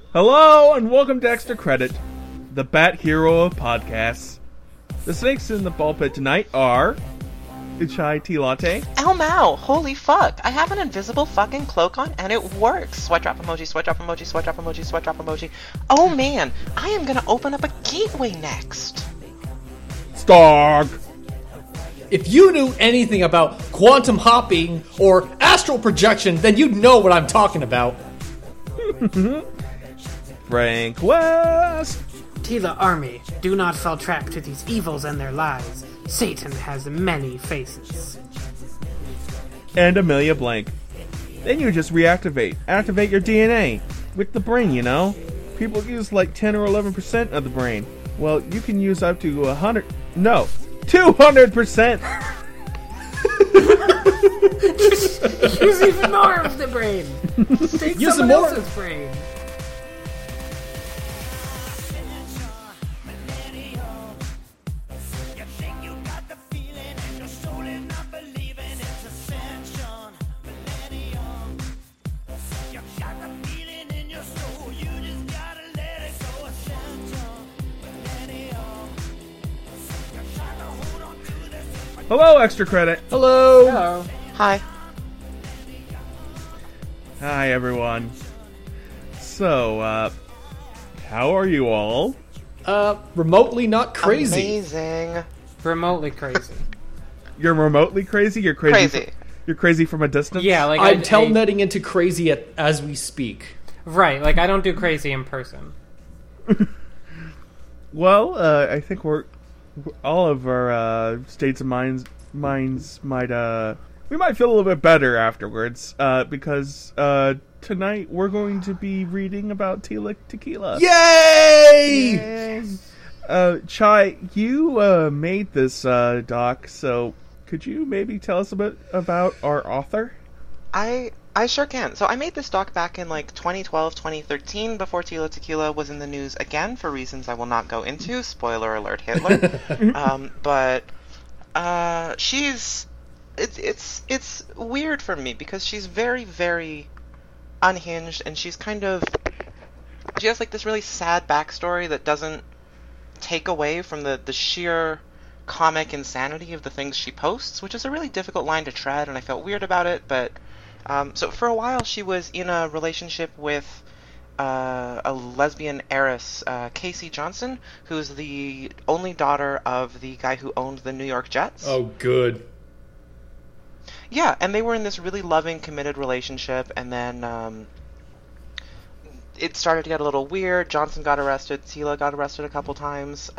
Hello and welcome to Extra Credit, the Bat Hero of podcasts. The snakes in the ball pit tonight are Chai Tea Latte. Ow Mao, holy fuck. I have an invisible fucking cloak on and it works. Sweat drop emoji, sweat drop emoji, sweat drop emoji, sweat drop emoji. Oh man, I am gonna open up a gateway next. Stark. If you knew anything about quantum hopping or astral projection, then you'd know what I'm talking about. Frank West. Tila Army, do not fall trap to these evils and their lies. Satan has many faces. And Amelia Blank. Then you just activate your DNA with the brain, you know? People use like 10 or 11% of the brain. Well, you can use up to 200%. Use even more of the brain. Take Use someone more. else's brain. Hello, Extra Credit. Hello. Hello. Hi. Hi, everyone. So, how are you all? Remotely not crazy. Amazing. Remotely crazy. You're remotely crazy? You're crazy. Crazy. You're crazy from a distance? Yeah, like I'm telnetting into crazy as we speak. right, like I don't do crazy in person. Well, I think all of our states of minds might we might feel a little bit better afterwards because tonight we're going to be reading about Tila Tequila. Yay! Chai, you made this doc, so could you maybe tell us a bit about our author? I sure can. So I made this doc back in like 2012, 2013, before Tila Tequila was in the news again for reasons I will not go into. Spoiler alert, Hitler. But it's weird for me because she's very, very unhinged, and she has like this really sad backstory that doesn't take away from the sheer comic insanity of the things she posts, which is a really difficult line to tread, and I felt weird about it, but so for a while she was in a relationship with a lesbian heiress, Casey Johnson, who's the only daughter of the guy who owned the New York Jets. Oh, good. Yeah, and they were in this really loving, committed relationship, and then it started to get a little weird. Johnson got arrested, Tila got arrested a couple times.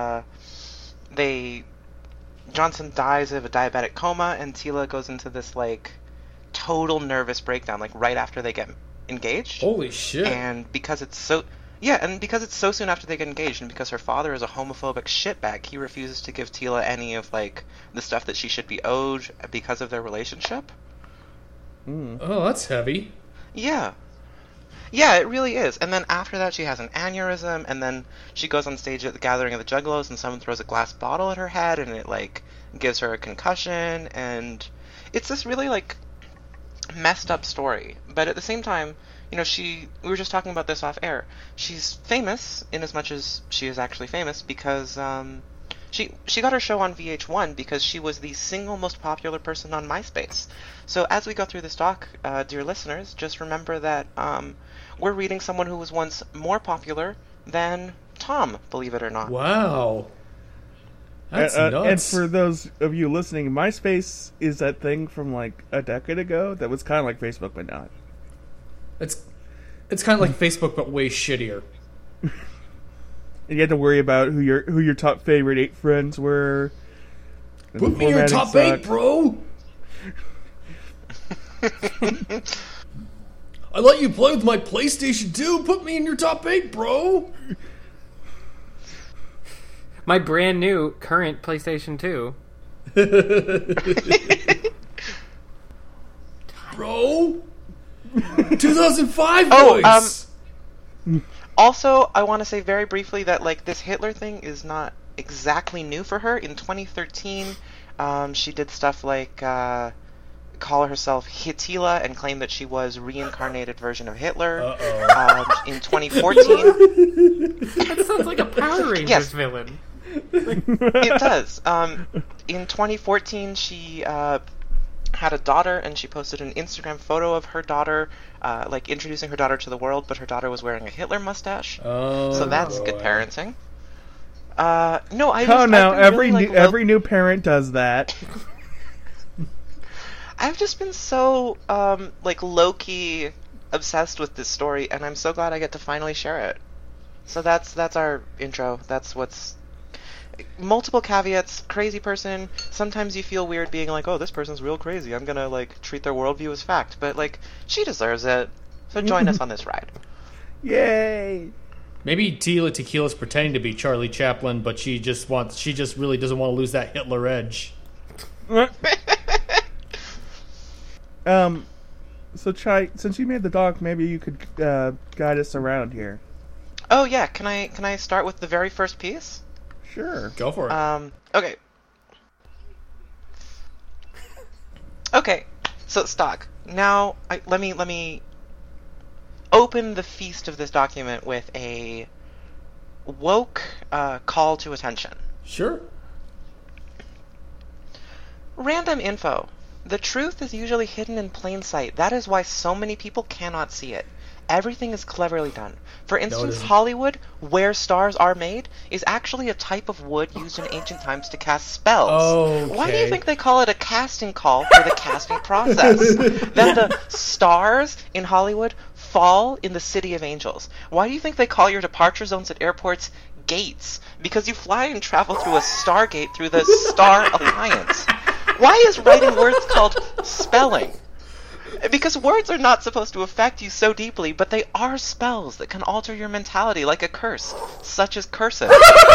Johnson dies of a diabetic coma, and Tila goes into this like total nervous breakdown, like right after they get engaged. Holy shit. And because it's so soon after they get engaged, and because her father is a homophobic shitbag, he refuses to give Tila any of like the stuff that she should be owed because of their relationship. Oh, that's heavy. Yeah, it really is. And then after that, she has an aneurysm, and then she goes on stage at the Gathering of the Juggalos, and someone throws a glass bottle at her head, and it like gives her a concussion, and it's this really like messed up story. But at the same time, you know, we were just talking about this off air. She's famous in as much as she is actually famous because she got her show on VH1 because she was the single most popular person on MySpace. So as we go through this doc, dear listeners, just remember that we're reading someone who was once more popular than Tom, believe it or not. Wow. That's And nuts. for those of you listening, MySpace is that thing from like a decade ago that was kind of like Facebook, but not. It's kind of like Facebook, but way shittier. And you had to worry about who your top favorite 8 friends were. And Put me in your top 8, bro! I let you play with my PlayStation 2. Put me in your top 8, bro! My brand new current PlayStation 2. Bro! 2005 Oh, voice! Also, I want to say very briefly that like this Hitler thing is not exactly new for her. In 2013, she did stuff like call herself Hitler and claim that she was reincarnated version of Hitler. In 2014. That sounds like a Power Rangers Yes. villain. It does. In 2014, she had a daughter, and she posted an Instagram photo of her daughter, like introducing her daughter to the world, but her daughter was wearing a Hitler mustache. Oh, So that's good boy. parenting. No, I just, Oh no! I've been really, like, Every new parent does that. I've just been so like low-key obsessed with this story, and I'm so glad I get to finally share it. So that's our intro. That's what's multiple caveats. Crazy person. Sometimes you feel weird being like, oh, this person's real crazy. I'm gonna like treat their worldview as fact, but like she deserves it. So join us on this ride. Yay! Maybe Tila Tequila's pretending to be Charlie Chaplin, but she just really doesn't want to lose that Hitler edge. So Chai, since you made the doc, maybe you could guide us around here. Oh yeah, can I start with the very first piece? Sure. Go for it. Okay. Okay, so stock. Now, let me open the feast of this document with a woke call to attention. Sure. Random info. The truth is usually hidden in plain sight. That is why so many people cannot see it. Everything is cleverly done. For instance, isn't. Hollywood, where stars are made, is actually a type of wood used in ancient times to cast spells. Why do you Okay. think they call it a casting call for the casting process? Then the stars in Hollywood fall in the city of angels. Why do you think they call your departure zones at airports gates? Because you fly and travel through a stargate through the Star Alliance. Why is writing words called spelling? Because words are not supposed to affect you so deeply, but they are spells that can alter your mentality like a curse, such as cursive.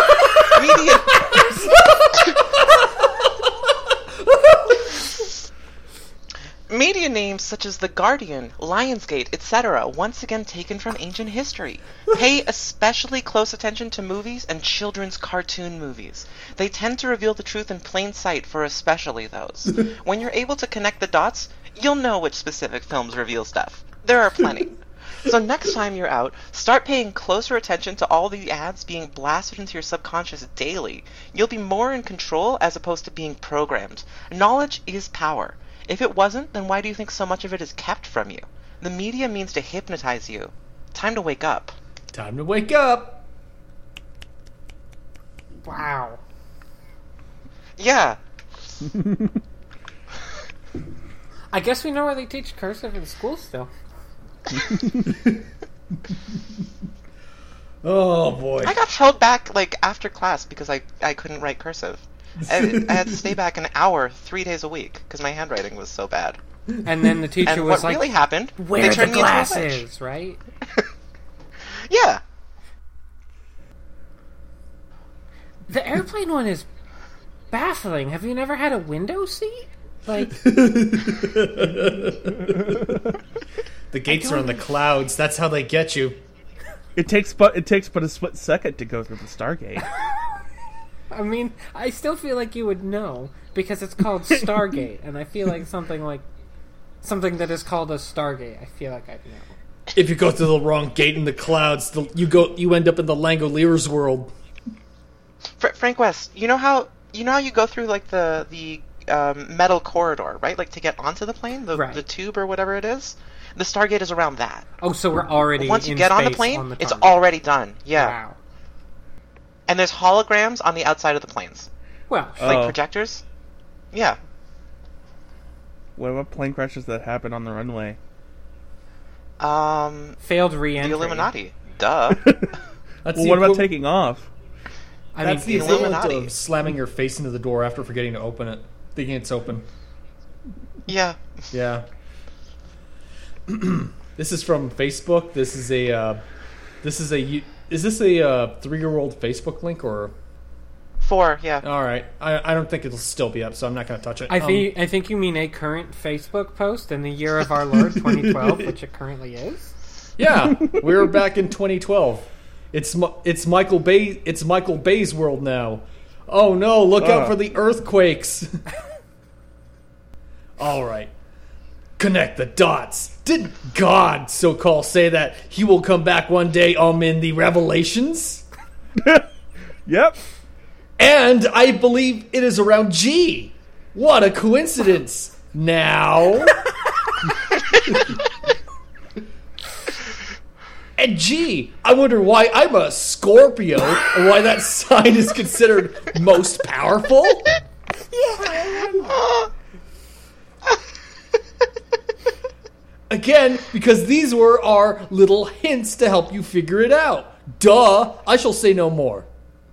Media names such as The Guardian, Lionsgate, etc., once again taken from ancient history. Pay especially close attention to movies and children's cartoon movies. They tend to reveal the truth in plain sight for especially those. When you're able to connect the dots, you'll know which specific films reveal stuff. There are plenty. So next time you're out, start paying closer attention to all the ads being blasted into your subconscious daily. You'll be more in control as opposed to being programmed. Knowledge is power. If it wasn't, then why do you think so much of it is kept from you? The media means to hypnotize you. Time to wake up. Time to wake up. Wow. Yeah. I guess we know where they teach cursive in school still. Oh boy. I got held back like after class because I couldn't write cursive. I had to stay back an hour 3 days a week because my handwriting was so bad. And then the teacher And was what like, really happened, "Wear they the turned me into a witch. glasses," right? Yeah. The airplane one is baffling. Have you never had a window seat? Like, The gates are in the clouds. That's how they get you. It takes but a split second to go through the Stargate. I mean, I still feel like you would know because it's called Stargate, and I feel like something that is called a Stargate. I feel like I'd know. If you go through the wrong gate in the clouds, you end up in the Langoliers world. Frank West, you know how you go through like the metal corridor, right? Like to get onto the plane, Right. the tube or whatever it is. The Stargate is around that. Oh, so we're already Once you in get on the space plane, on the it's tunnel. already done. Yeah. Wow. And there's holograms on the outside of the planes, Well, like Oh. projectors. Yeah. What about plane crashes that happen on the runway? failed The re-entry. Illuminati. Duh. That's Well, the what about equiv- taking off? I mean, That's the the equivalent Illuminati. of slamming your face into the door after forgetting to open it, thinking it's open. Yeah. Yeah. This is from Facebook. Is this a 3-year-old Facebook link or? 4. Yeah. All right, I don't think it'll still be up, so I'm not going to touch it. I think you mean a current Facebook post in the year of our Lord 2012, which it currently is. Yeah, we're back in 2012. It's Michael Bay. It's Michael Bay's world now. Oh no! Look out for the earthquakes. All right. Connect the dots. Didn't God, so-called, say that he will come back one day in the Revelations? Yep. And I believe it is around G. What a coincidence. Now... And gee, I wonder why I'm a Scorpio and why that sign is considered most powerful. Again, because these were our little hints to help you figure it out. Duh, I shall say no more.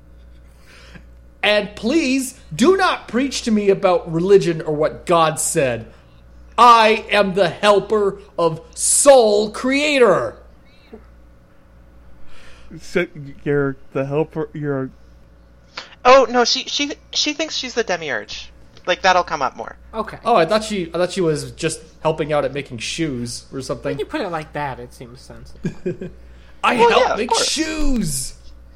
And please, do not preach to me about religion or what God said. I am the helper of Soul Creator. So you're the helper. You're. Oh no, she thinks she's the demiurge. Like that'll come up more. Okay. Oh, I thought she was just helping out at making shoes or something. When you put it like that, it seems sensible. I Well, help yeah, of make course. shoes.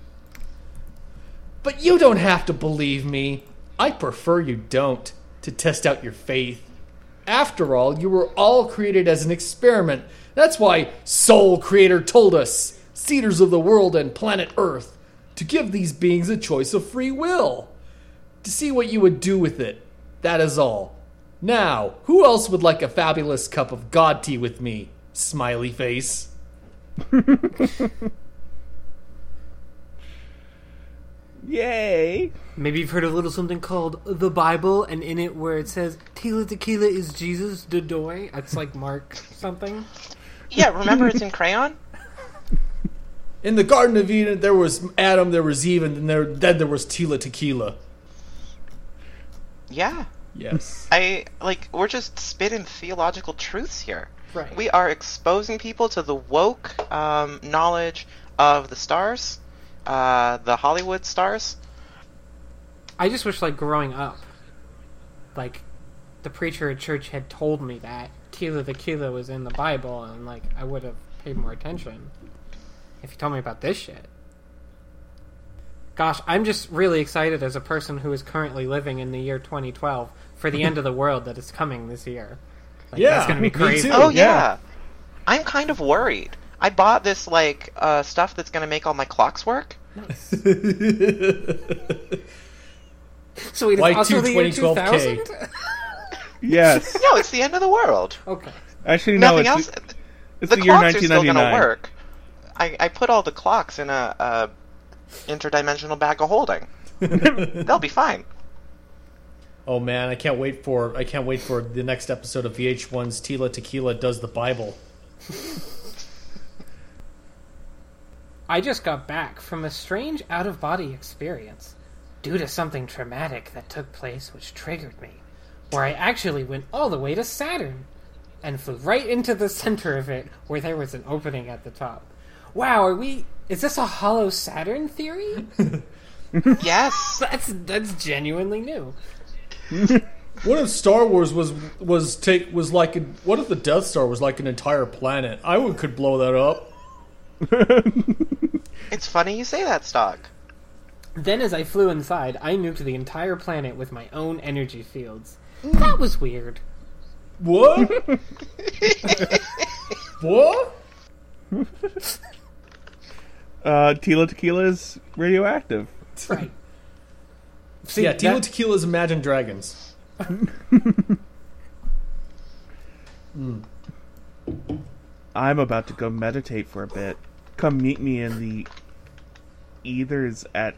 But you don't have to believe me. I prefer you don't, to test out your faith. After all, you were all created as an experiment. That's why Soul Creator told us, Seeders of the world and planet Earth, to give these beings a choice of free will. To see what you would do with it. That is all. Now, who else would like a fabulous cup of God tea with me? Smiley face. Yay! Maybe you've heard a little something called the Bible, and in it where it says Tila Tequila is Jesus de Doy. It's like Mark something. Yeah, remember it's in crayon? In the Garden of Eden, there was Adam, there was Eve, and then there was Tila Tequila. Yeah. Yes. We're just spitting theological truths here. Right. We are exposing people to the woke knowledge of the stars, the Hollywood stars. I just wish, like, growing up, like, the preacher at church had told me that Tila Tequila was in the Bible, and, like, I would have paid more attention if he told me about this shit. Gosh, I'm just really excited as a person who is currently living in the year 2012 for the end of the world that is coming this year. Like, Yeah, that's gonna be me crazy. too. Oh yeah. yeah. I'm kind of worried. I bought this stuff that's gonna make all my clocks work. So it is Y2 also the year 2012K. 2000? Yes. No, it's the end of the world. Okay. Actually, no. Nothing else. It's The the year clocks are still 1999. gonna work. I put all the clocks in a interdimensional bag of holding. They'll be fine. Oh man, I can't wait for the next episode of VH1's Tila Tequila Does the Bible. I just got back from a strange out-of-body experience due to something traumatic that took place which triggered me, where I actually went all the way to Saturn and flew right into the center of it where there was an opening at the top. Wow, is this a hollow Saturn theory? Yes. That's genuinely new. What if Star Wars was like what if the Death Star was like an entire planet? Could blow that up. It's funny you say that, Stock. Then as I flew inside, I nuked the entire planet with my own energy fields. That was weird. What? What? Tila Tequila is radioactive. Right. See, Yeah, Tila that- Tequila's Imagine Dragons. I'm about to go meditate for a bit. Come meet me in the ethers at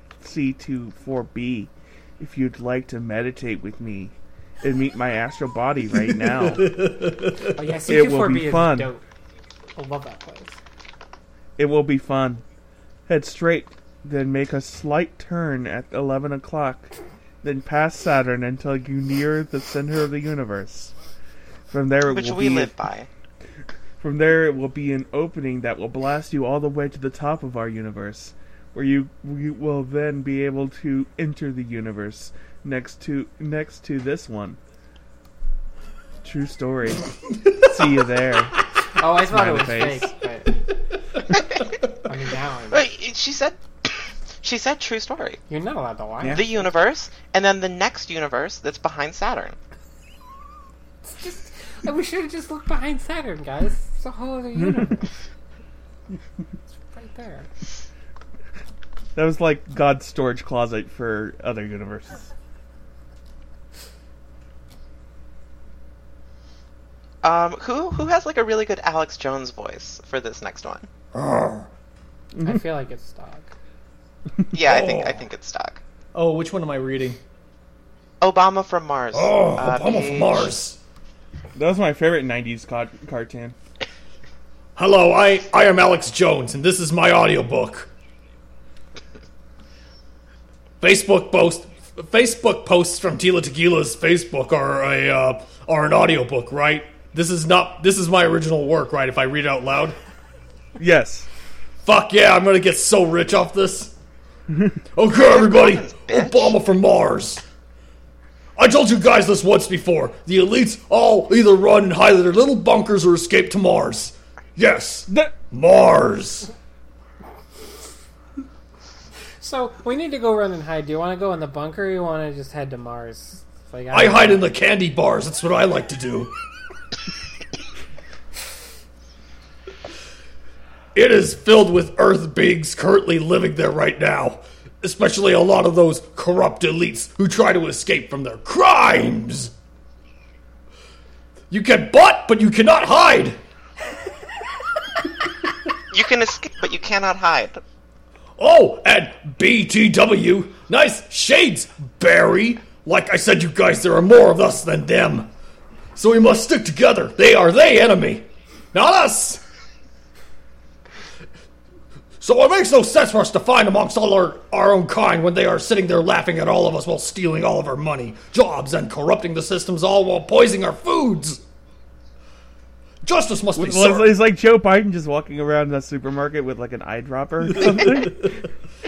C24B if you'd like to meditate with me and meet my astral body right now. Oh yeah, It will C24B be is fun. dope. I love that place. It will be fun. Head straight, then make a slight turn at 11 o'clock, then pass Saturn until you near the center of the universe. From there, Which we live by. From there, it will be an opening that will blast you all the way to the top of our universe, where you will then be able to enter the universe next to this one. True story. See you there. Oh, I thought it was Smiley face. fake, but I mean now Wait, she said true story. you're not allowed to lie. Yeah. The universe, and then the next universe that's behind Saturn. We should have just looked behind Saturn, guys. It's a whole other universe. It's right there. That was like God's storage closet for other universes. Who has like a really good Alex Jones voice for this next one? I feel like it's stock. Yeah, I think it's stock. Oh, which one am I reading? Obama from Mars. Obama from Mars. That was my favorite 90s cartoon. Hello, I am Alex Jones, and this is my audiobook. Facebook posts from Tila Tequila's Facebook are an audiobook, right? This is my original work, right? If I read it out loud. Yes. Fuck yeah, I'm gonna get so rich off this. Okay, everybody, Obama from Mars. I told you guys this once before. The elites all either run and hide in their little bunkers or escape to Mars. Yes, Mars. So, we need to go run and hide. Do you want to go in the bunker or you want to just head to Mars? Like, I hide in the candy bars. That's what I like to do. It is filled with Earth beings currently living there right now. Especially a lot of those corrupt elites who try to escape from their crimes. You can butt, but you cannot hide. You can escape, but you cannot hide. Oh, and BTW. Nice shades, Barry. Like I said, you guys, there are more of us than them. So we must stick together. They are the enemy, not us. So it makes no sense for us to find amongst all our own kind when they are sitting there laughing at all of us while stealing all of our money, jobs, and corrupting the systems, all while poisoning our foods. Justice must be served. It's like Joe Biden just walking around the supermarket with like an eyedropper or something.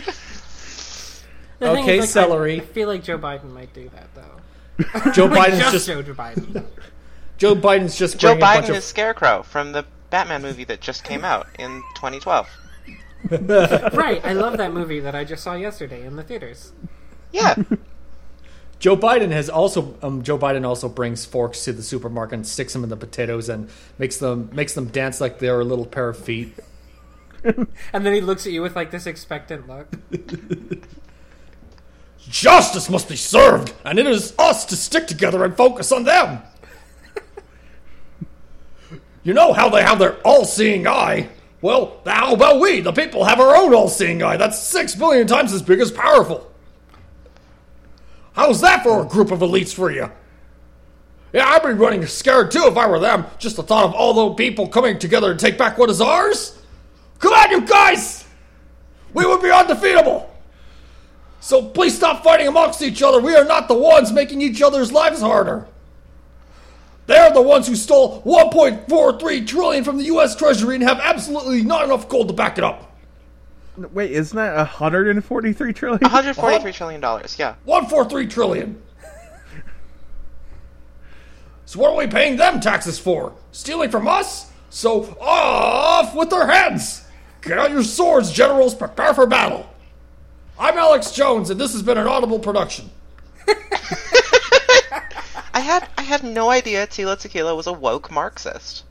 Okay, celery. I feel like Joe Biden might do that, though. Joe Like, Biden's just Joe Biden. Joe Biden's just Joe bringing a bunch Biden of is Scarecrow from the Batman movie that just came out in 2012. Right, I love that movie that I just saw yesterday in the theaters. Yeah. Joe Biden also brings forks to the supermarket and sticks them in the potatoes and makes them dance like they're a little pair of feet. And then he looks at you with like this expectant look. Justice must be served, and it is us to stick together and focus on them. You know how they have their all-seeing eye? Well, how about we, the people, have our own all-seeing eye? That's 6 billion times as big as powerful. How's that for a group of elites for you? Yeah, I'd be running scared too if I were them. Just the thought of all those people coming together to take back what is ours? Come on, you guys! We would be undefeatable! So please stop fighting amongst each other. We are not the ones making each other's lives harder. They're the ones who stole $1.43 trillion from the U.S. Treasury and have absolutely not enough gold to back it up. Wait, isn't that 143 trillion? $143 trillion, yeah. 143 trillion. So what are we paying them taxes for? Stealing from us? So off with their heads. Get out your swords, generals. Prepare for battle. I'm Alex Jones, and this has been an Audible production. I had no idea Tila Tequila was a woke Marxist.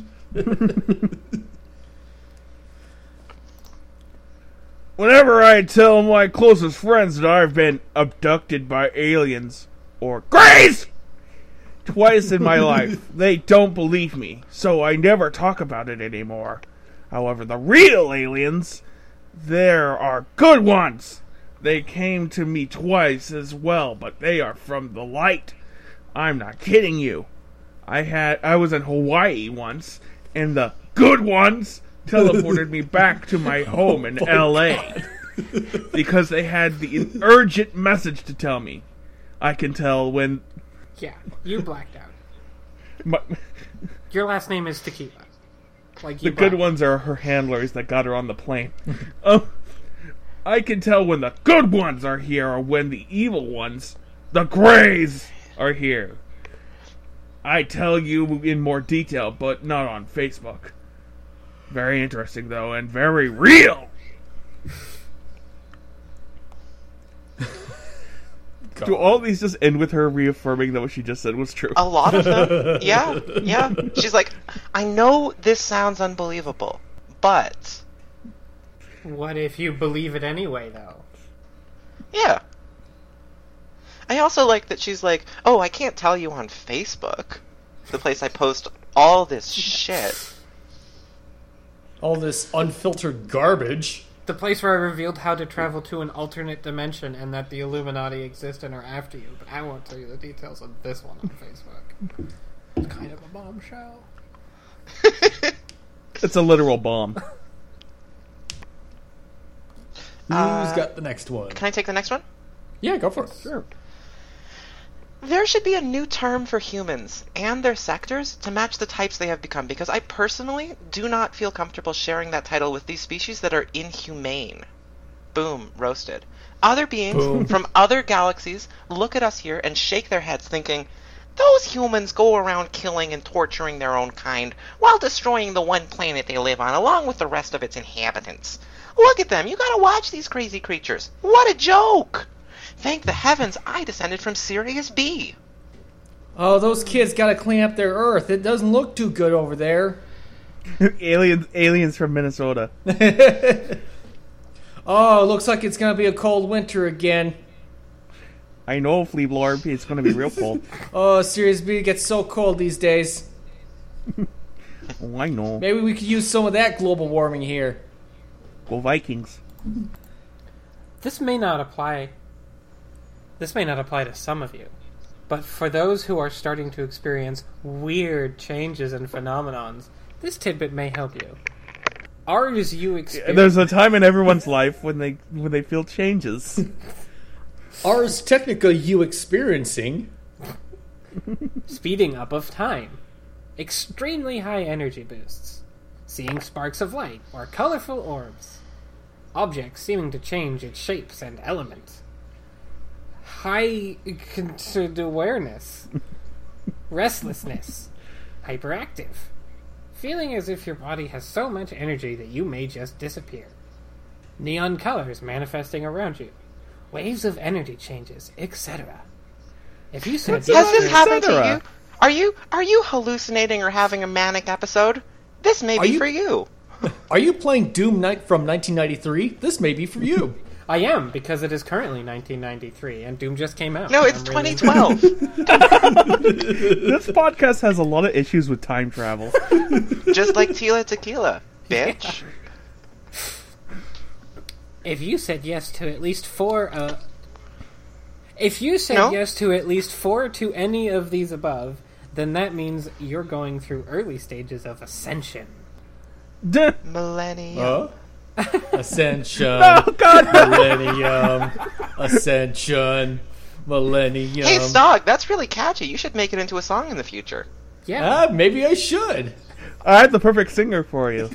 Whenever I tell my closest friends that I've been abducted by aliens, or Greys, twice in my life, they don't believe me, so I never talk about it anymore. However, the real aliens, there are good ones. They came to me twice as well, but they are from the light. I'm not kidding you. I was in Hawaii once, and the good ones teleported me back to my home in L.A. because they had the urgent message to tell me. I can tell when... Yeah, you blacked out. My, Your last name is Tequila. Like you the good blacked. ones are her handlers that got her on the plane. I can tell when the good ones are here or when the evil ones, the Greys, are here. I tell you in more detail, but not on Facebook. Very interesting, though, and very real. God. Do all these just end with her reaffirming that what she just said was true? A lot of them. Yeah. She's like, I know this sounds unbelievable, but What if you believe it anyway, though? yeah. I also like that she's like, oh, I can't tell you on Facebook, the place I post all this shit. All this unfiltered garbage. The place where I revealed how to travel to an alternate dimension and that the Illuminati exist and are after you, but I won't tell you the details of this one on Facebook. It's kind of a bombshell. It's a literal bomb. Who's got the next one? Can I take the next one? Yeah, go for it. Sure. There should be a new term for humans and their sectors to match the types they have become, because I personally do not feel comfortable sharing that title with these species that are inhumane. Boom, roasted. Other beings from other galaxies look at us here and shake their heads thinking, those humans go around killing and torturing their own kind while destroying the one planet they live on along with the rest of its inhabitants. Look at them, you gotta watch these crazy creatures. What a joke! Thank the heavens I descended from Sirius B. Oh, those kids gotta clean up their Earth. It doesn't look too good over there. Aliens from Minnesota. Oh, looks like it's gonna be a cold winter again. I know, Fleablorb. It's going to be real cold. Oh, Sirius B gets so cold these days. Oh, I know. Maybe we could use some of that global warming here. Go Vikings. This may not apply to some of you, but for those who are starting to experience weird changes and phenomenons, this tidbit may help you. Ours you experience... There's a time in everyone's life when they feel changes. Ars Technica you experiencing. Speeding up of time. Extremely high energy boosts. Seeing sparks of light or colorful orbs. Objects seeming to change its shapes and elements. High considered awareness. Restlessness. Hyperactive. Feeling as if your body has so much energy that you may just disappear. Neon colors manifesting around you. Waves of energy changes, etc. If you said Has this happened to etc.? you? Are you hallucinating or having a manic episode? This may be for you. Are you playing Doom Night from 1993? This may be for you. I am, because it is currently 1993, and Doom just came out. No, it's I'm really- 2012. This podcast has a lot of issues with time travel. Just like Tila Tequila, bitch. If you said yes to at least four, if you said No? yes to at least four to any of these above, then that means you're going through early stages of ascension. Duh. Millennium. Ascension. Oh, God, no. Millennium. Ascension. Millennium. Hey, Stog, that's really catchy. You should make it into a song in the future. Yeah. Maybe I should. I have the perfect singer for you.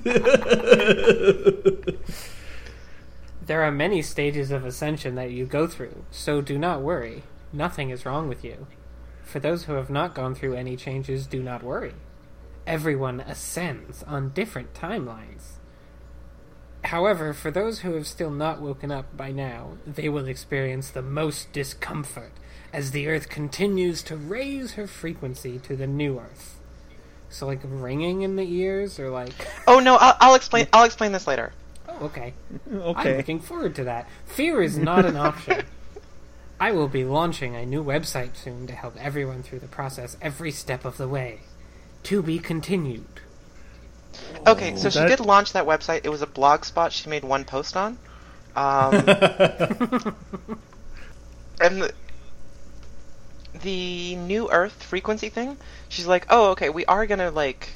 There are many stages of ascension that you go through, so do not worry. Nothing is wrong with you. For those who have not gone through any changes, do not worry. Everyone ascends on different timelines. However, for those who have still not woken up by now, they will experience the most discomfort as the Earth continues to raise her frequency to the new Earth. So, like, ringing in the ears, or like... Oh no, I'll explain. I'll explain this later. Oh, okay. I'm Okay. looking forward to that. Fear is not an option. I will be launching a new website soon to help everyone through the process every step of the way. To be continued. Okay, so she that- did launch that website. It was a blog spot she made one post on. And the New Earth frequency thing, she's like, oh, okay, we are gonna, like...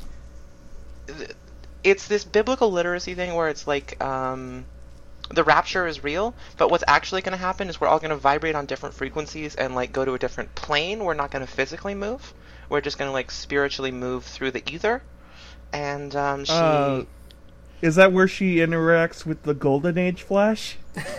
It's this biblical literacy thing where it's like, the rapture is real, but what's actually gonna happen is we're all gonna vibrate on different frequencies and, like, go to a different plane. We're not gonna physically move. We're just gonna, like, spiritually move through the ether. And, she... Is that where she interacts with the Golden Age Flash?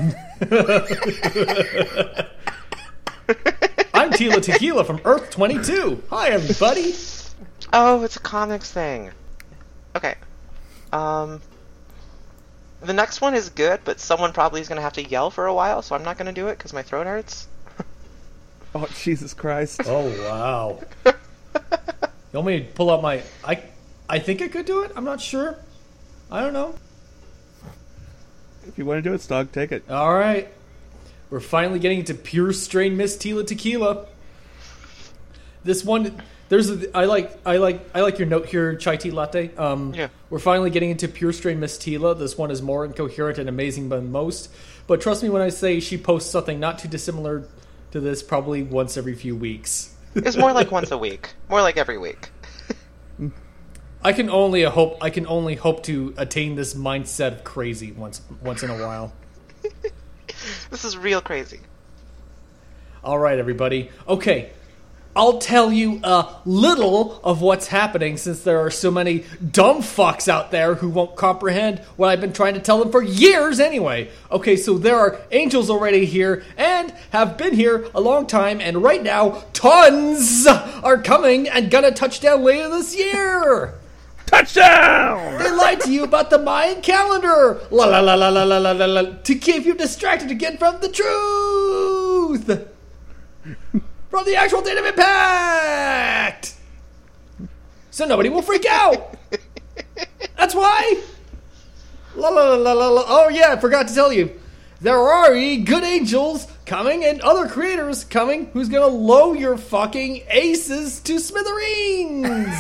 I'm Tila Tequila from Earth 22. Hi, everybody. Oh, it's a comics thing. Okay. The next one is good, but someone probably is going to have to yell for a while, so I'm not going to do it because my throat hurts. Oh, Jesus Christ. Oh, wow. You want me to pull up my... I think I could do it. I'm not sure. I don't know. If you want to do it, Stog, take it. All right. We're finally getting into pure strain Miss Tila tequila. This one... I like your note here, chai tea latte. Yeah. We're finally getting into pure strain Miss Tila. This one is more incoherent and amazing than most. But trust me when I say she posts something not too dissimilar to this probably once every few weeks. It's more like once a week. More like every week. I can only hope to attain this mindset of crazy once in a while. This is real crazy. All right, everybody. Okay. I'll tell you a little of what's happening since there are so many dumb fucks out there who won't comprehend what I've been trying to tell them for years anyway. Okay, so there are angels already here and have been here a long time, and right now, tons are coming and gonna touch down later this year. Touchdown! They lied to you about the Mayan calendar. La la la la la la la la la, to keep you distracted again from the truth. From the actual date of impact! So nobody will freak out! That's why! La la la la la. Oh yeah, I forgot to tell you. There are good angels coming and other creators coming who's gonna low your fucking aces to smithereens!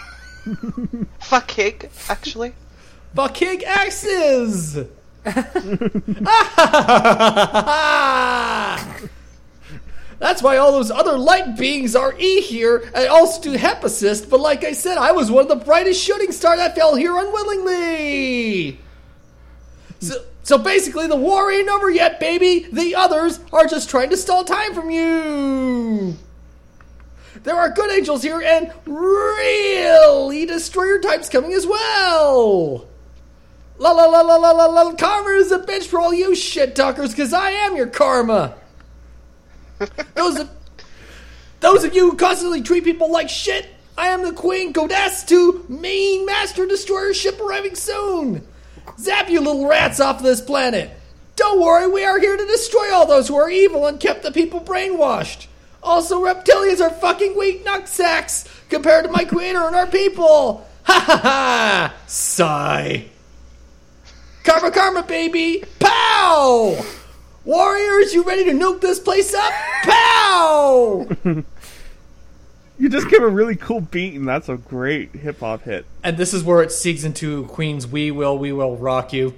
Fuckig, actually. Fucking axes! That's why all those other light beings are here, and also to help assist. But like I said, I was one of the brightest shooting star that fell here unwillingly. So basically, the war ain't over yet, baby. The others are just trying to stall time from you. There are good angels here, and really destroyer types coming as well. La la la la la la la. Karma is a bitch for all you shit talkers, because I am your karma. Those of you who constantly treat people like shit, I am the Queen Goddess to main master destroyer ship arriving soon. Zap you little rats off this planet. Don't worry, we are here to destroy all those who are evil and kept the people brainwashed. Also, reptilians are fucking weak nutsacks compared to my creator and our people. Ha ha ha! Sigh. Karma karma, baby! Pow! Warriors, you ready to nuke this place up? Pow! You just give a really cool beat, and that's a great hip-hop hit. And this is where it segues into Queen's We Will Rock You.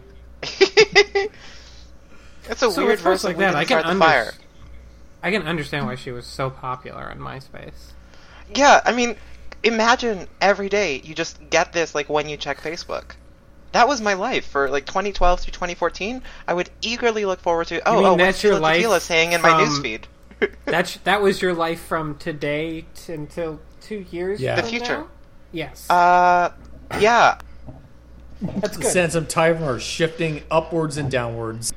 That's a So weird with verse verse like We that, Didn't I can Start the Fire. I can understand why she was so popular on MySpace. Yeah, I mean, imagine every day you just get this like when you check Facebook. That was my life for like 2012 through 2014. I would eagerly look forward to mean when's that's your Tila life Tequila saying in my from- newsfeed. That was your life from today until 2 years Yeah. from The future. now? Yes. Yeah. That's The good. sands of time are shifting upwards and downwards.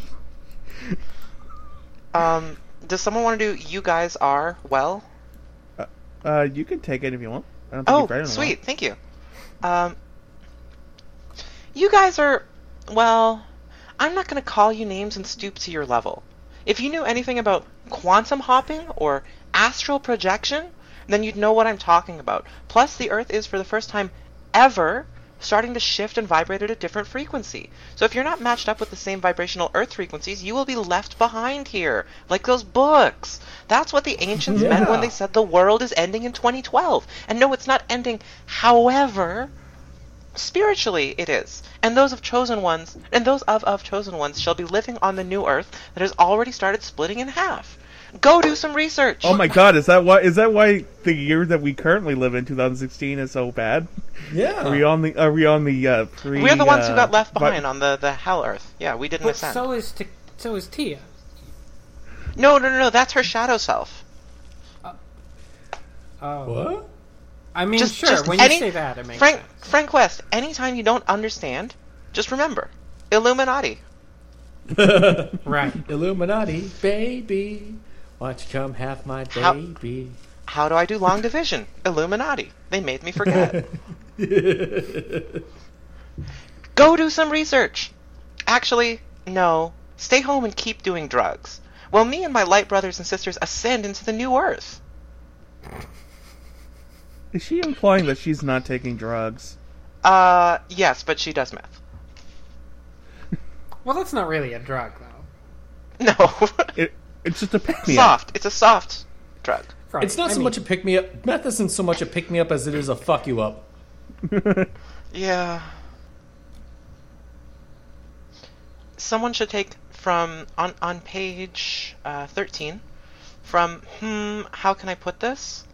Does someone want to do You Guys Are Well? You can take it if you want. I don't think you've read it in a Sweet, thank you. You guys are, well, I'm not going to call you names and stoop to your level. If you knew anything about quantum hopping or astral projection, then you'd know what I'm talking about. Plus, the Earth is, for the first time ever, starting to shift and vibrate at a different frequency. So if you're not matched up with the same vibrational Earth frequencies, you will be left behind here, like those books. That's what the ancients meant when they said the world is ending in 2012. And no, it's not ending. However, spiritually it is. And those of chosen ones, chosen ones shall be living on the new Earth that has already started splitting in half. Go do some research. Oh my god, is that why the year that we currently live in, 2016, is so bad? Yeah. Are we on the pre We're the ones who got left behind on the Hell Earth. Yeah, we didn't But ascend. so is Tia. No, that's her shadow self. Oh. What? I mean, Just when any- you say that, it makes Frank sense. Frank West, anytime you don't understand, just remember. Illuminati. Right. Illuminati, baby. Why don't you come have my How- baby? How do I do long division? Illuminati. They made me forget. Go do some research. Actually, no. Stay home and keep doing drugs. Well, me and my light brothers and sisters ascend into the new Earth. Is she implying that she's not taking drugs? Yes, but she does meth. Well, that's not really a drug, though. No. It's just a pick-me-up. Soft. It's a soft drug. Right. It's not so much a pick-me-up. Meth isn't so much a pick-me-up as it is a fuck-you-up. Yeah. Someone should take from on page 13 from how can I put this?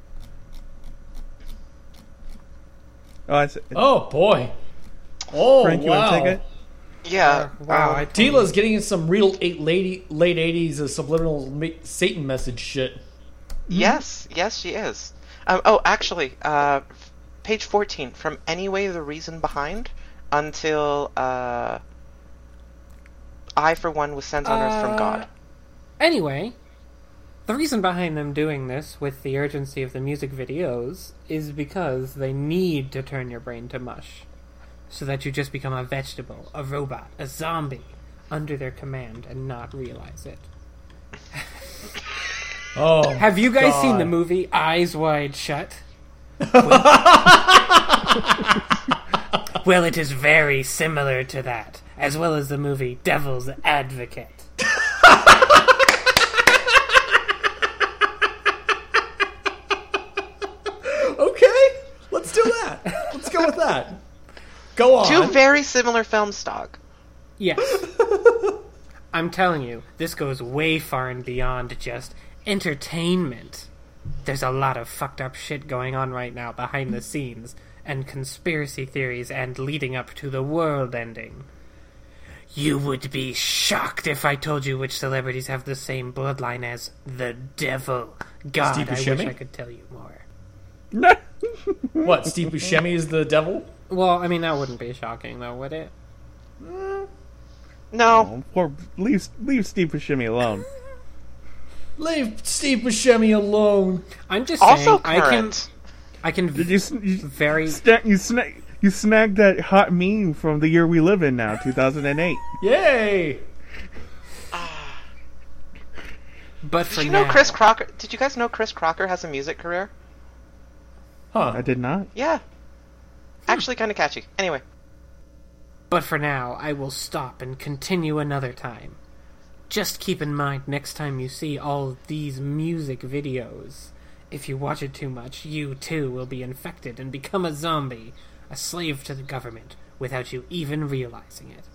Oh, I see. Oh, boy. Oh, Frank, you want wow. to take it? Yeah. Wow, I Tila's getting in some real late 80s subliminal Satan message shit. Yes, she is. Actually, page 14 from Anyway the Reason Behind until I for one was sent on earth from God. Anyway, the reason behind them doing this with the urgency of the music videos is because they need to turn your brain to mush. So that you just become a vegetable, a robot, a zombie, under their command and not realize it. Oh, Have you guys God. seen the movie Eyes Wide Shut? Well, it is very similar to that, as well as the movie Devil's Advocate. Okay, let's do that. Let's go with that. Go on. Two very similar films, dog. Yes. I'm telling you, this goes way far and beyond just entertainment. There's a lot of fucked up shit going on right now behind the scenes, and conspiracy theories and leading up to the world ending. You would be shocked if I told you which celebrities have the same bloodline as the devil. God, Steve I wish Buscemi? I could tell you more. What, Steve Buscemi is the devil? Well, I mean, that wouldn't be shocking, though, would it? No. Or leave Steve Buscemi alone. Leave Steve Buscemi alone. I'm just Also saying, current. I can Did you very... you snagged that hot meme from the year we live in now, 2008. Yay! But for Did you know now, Chris Crocker? Did you guys know Chris Crocker has a music career? Huh. I did not. Yeah. Actually, kind of catchy. Anyway. But for now, I will stop and continue another time. Just keep in mind next time you see all these music videos, if you watch it too much, you too will be infected and become a zombie, a slave to the government, without you even realizing it.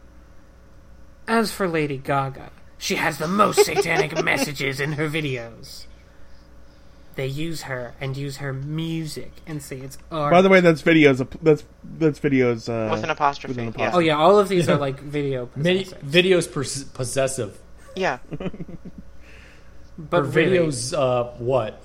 As for Lady Gaga, she has the most satanic messages in her videos. They use her and use her music and say it's art. By the way, that's videos. That's videos With an apostrophe. with an Yeah. Oh yeah, all of these are like video possessive. Videos possessive. Yeah. But Or really, videos, what?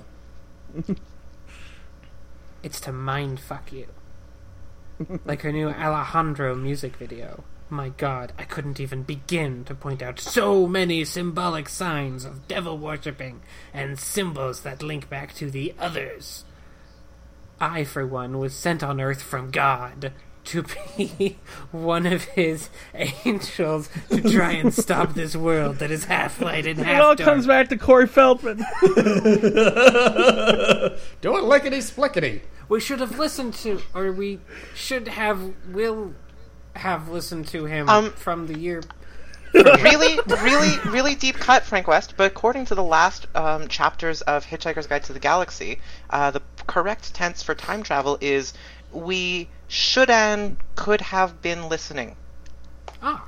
it's to mind fuck you. Like her new Alejandro music video. My god, I couldn't even begin to point out so many symbolic signs of devil worshipping and symbols that link back to the others. I, for one, was sent on earth from God to be one of his angels to try and stop this world that is half light and It half all dark. comes back to Corey Feldman. Do it lickety-splickety. We should have listened to, or we should have, will have listened to him from the year. really deep cut, Frank West. But according to the last chapters of Hitchhiker's Guide to the Galaxy, the correct tense for time travel is we should and could have been listening. Ah.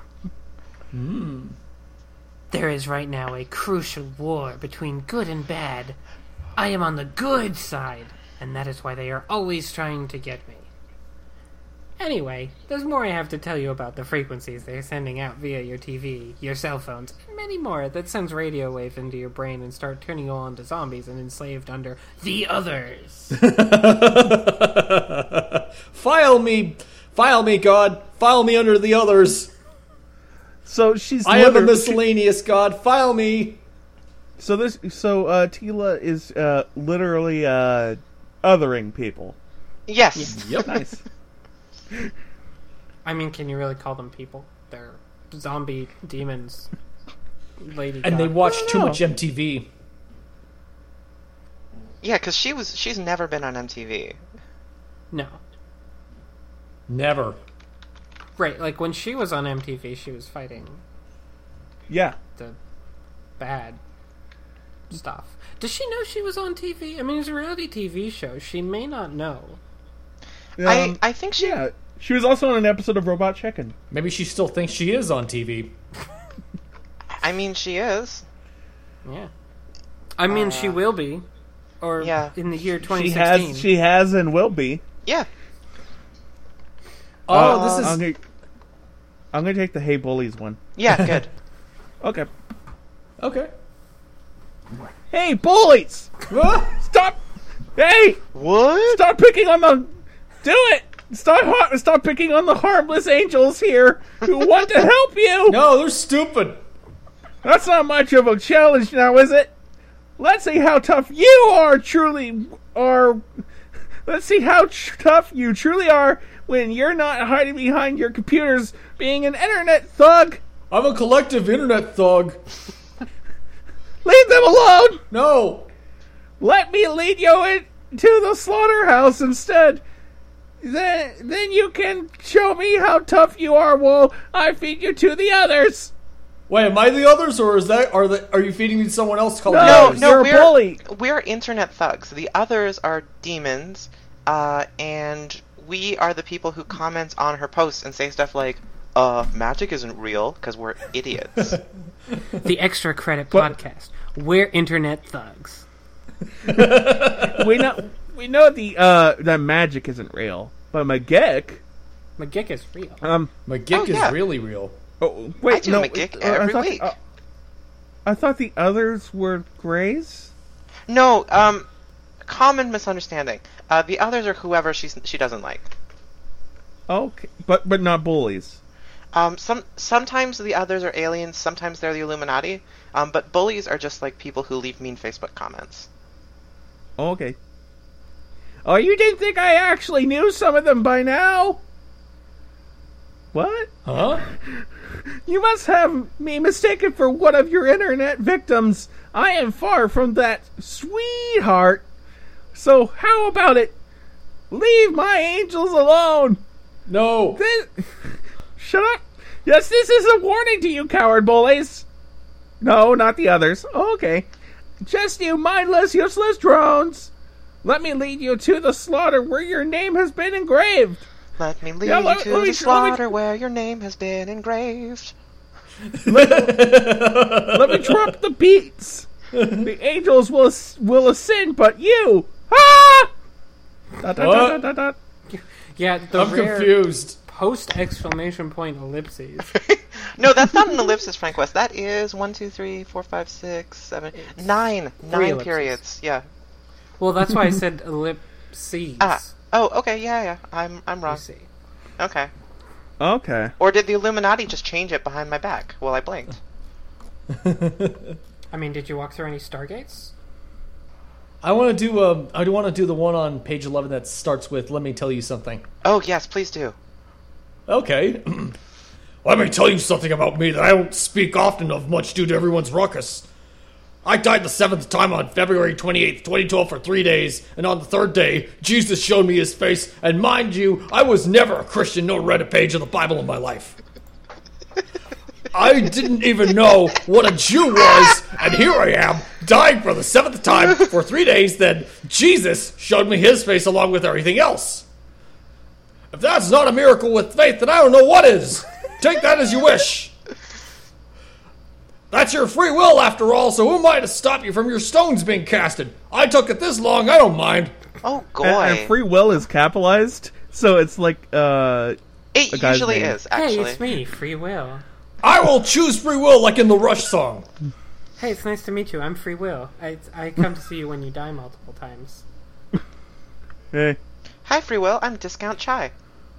There is right now a crucial war between good and bad. I am on the good side, and that is why they are always trying to get me. Anyway, there's more I have to tell you about the frequencies they're sending out via your TV, your cell phones, and many more that sends radio waves into your brain and start turning you all into zombies and enslaved under the others. File me, God. File me under the others. So she's. I am a miscellaneous God. File me. So Tila is literally othering people. Yes. Yep. Nice. I mean, can you really call them people? They're zombie demons. Lady And they Gaga. watch too know. much MTV. Yeah, because she's never been on MTV. No. Never. Right, like when she was on MTV, she was fighting Yeah. the bad stuff. Does she know she was on TV? I mean, it's a reality TV show. She may not know. I think she. Yeah. She was also on an episode of Robot Chicken. Maybe she still thinks she is on TV. I mean, she is. Yeah. I mean, she will be. Or Yeah. in the year She 2016. has and will be. Yeah. Oh, this is... I'm gonna take the Hey Bullies one. Yeah. Good. Okay. Okay. Hey Bullies! Stop! Hey! What? Stop picking on the. Do it! Stop picking on the harmless angels here who want to help you. No, they're stupid. That's not much of a challenge now, is it? Let's see how tough you are. Let's see how tough you truly are when you're not hiding behind your computers, being an internet thug. I'm a collective internet thug. Leave them alone. No. Let me lead you into the slaughterhouse instead. Then you can show me how tough you are while I feed you to the others. Wait, am I the others, or are you feeding me to someone else called the No, others? no. You're a bully. We're internet thugs. The others are demons, and we are the people who comment on her posts and say stuff like, magic isn't real, because we're idiots. The Extra Credit Podcast. We're internet thugs. we know that magic isn't real, but Magic. McGick is real. McGick yeah. is really real. Oh wait, I do no. Magic every week. I thought the others were Greys. No, common misunderstanding. The others are whoever she doesn't like. Okay, but not bullies. Sometimes the others are aliens, sometimes they're the Illuminati, but bullies are just like people who leave mean Facebook comments. Okay. Oh, you didn't think I actually knew some of them by now? What? Huh? You must have me mistaken for one of your internet victims. I am far from that, sweetheart. So how about it? Leave my angels alone. No. Shut up. Yes, this is a warning to you, coward bullies. No, not the others. Okay. Just you mindless, useless drones. Let me lead you to the slaughter where your name has been engraved. Let me lead Yeah, you to the slaughter where your name has been engraved. Let me drop the beats. The angels will ascend, but you. Ah! Dot, dot, dot, dot, dot. Yeah, the I'm rare confused. post-exclamation point ellipses. No, that's not an ellipsis, Frank West. That is 1, 2, 3, 4, 5, 6, 7, 9. 9 ellipses. periods. Yeah. Well, that's why I said ellipses. Oh, okay, yeah. I'm You wrong. see. Okay. Okay. Or did the Illuminati just change it behind my back while I blinked? I mean, did you walk through any Stargates? I want to do the one on page 11 that starts with "Let me tell you something." Oh, yes, please do. Okay. Let me tell you something about me that I don't speak often of much due to everyone's ruckus. I died the 7th time on February 28th, 2012 for 3 days, and on the 3rd day, Jesus showed me his face, and mind you, I was never a Christian nor read a page of the Bible in my life. I didn't even know what a Jew was, and here I am, dying for the 7th time for 3 days, then Jesus showed me his face along with everything else. If that's not a miracle with faith, then I don't know what is. Take that as you wish. That's your free will, after all, so who am I to stop you from your stones being casted? I took it this long, I don't mind. Oh, goy. And free will is capitalized, so it's like It a guy's usually name. is, actually. Hey, it's me, Free Will. I will choose free will like in the Rush song. Hey, it's nice to meet you. I'm Free Will. I come to see you when you die multiple times. Hey. Hi, Free Will. I'm Discount Chai.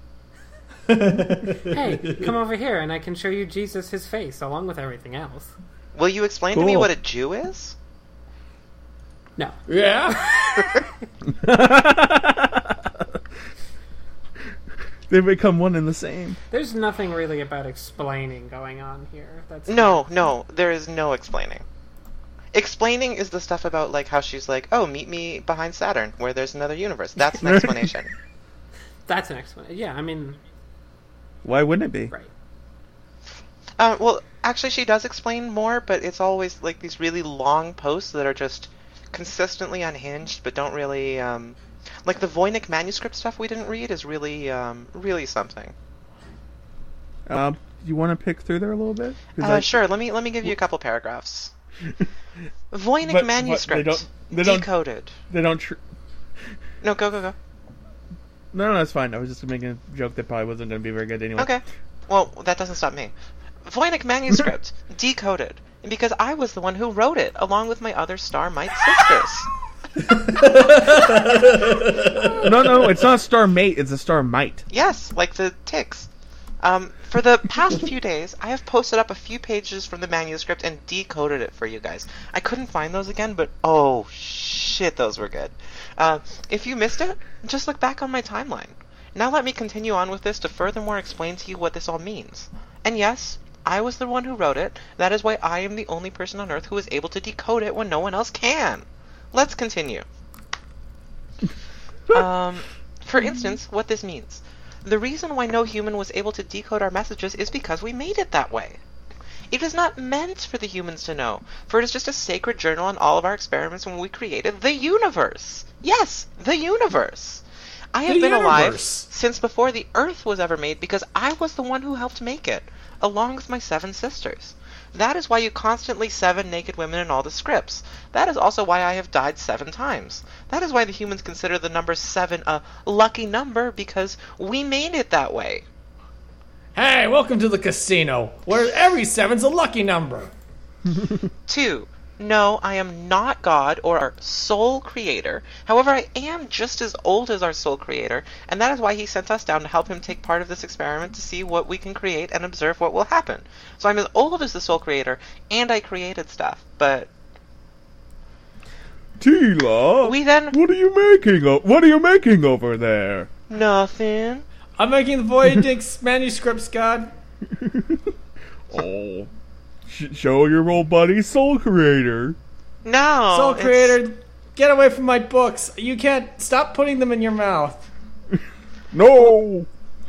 Hey, come over here and I can show you Jesus his face along with everything else. Will you explain to me Cool. what a Jew is? No. Yeah? They become one and the same. There's nothing really about explaining going on here. That's No, there is no explaining. Explaining is the stuff about, like, how she's like, oh, meet me behind Saturn, where there's another universe. That's an explanation. That's an explanation. Yeah, I mean, Why wouldn't it be? right. Well, actually, she does explain more, but it's always, like, these really long posts that are just consistently unhinged, but don't really, like, the Voynich manuscript stuff we didn't read is really, really something. You want to pick through there a little bit? 'Cause Sure, let me give you a couple paragraphs. Voynich But manuscript they don't. decoded. They don't. No, go. No, that's fine. I was just making a joke that probably wasn't going to be very good anyway. Okay. Well, that doesn't stop me. Voynich manuscript decoded, because I was the one who wrote it, along with my other Star Mite sisters. No, it's not a star mate. It's a star mite. Yes, like the ticks. For the past few days, I have posted up a few pages from the manuscript and decoded it for you guys. I couldn't find those again, but oh shit, those were good. If you missed it, just look back on my timeline. Now let me continue on with this to furthermore explain to you what this all means. And yes, I was the one who wrote it. That is why I am the only person on Earth who is able to decode it when no one else can. Let's continue. For instance, what this means. The reason why no human was able to decode our messages is because we made it that way. It is not meant for the humans to know, for it is just a sacred journal on all of our experiments when we created the universe. Yes, the universe. I have been alive since before the Earth was ever made because I was the one who helped make it, along with my 7 sisters. That is why you constantly 7 naked women in all the scripts. That is also why I have died 7 times. That is why the humans consider the number 7 a lucky number, because we made it that way. Hey, welcome to the casino, where every 7's a lucky number. 2. No, I am not God or our sole creator. However, I am just as old as our sole creator, and that is why he sent us down to help him take part of this experiment to see what we can create and observe what will happen. So I'm as old as the sole creator, and I created stuff, but... Tila, We then... what are you making? What are you making over there? Nothing. I'm making the Voynich manuscript, Scott. Oh, show your old buddy Soul Creator. No. Soul it's- Creator, get away from my books. You can't stop putting them in your mouth. No.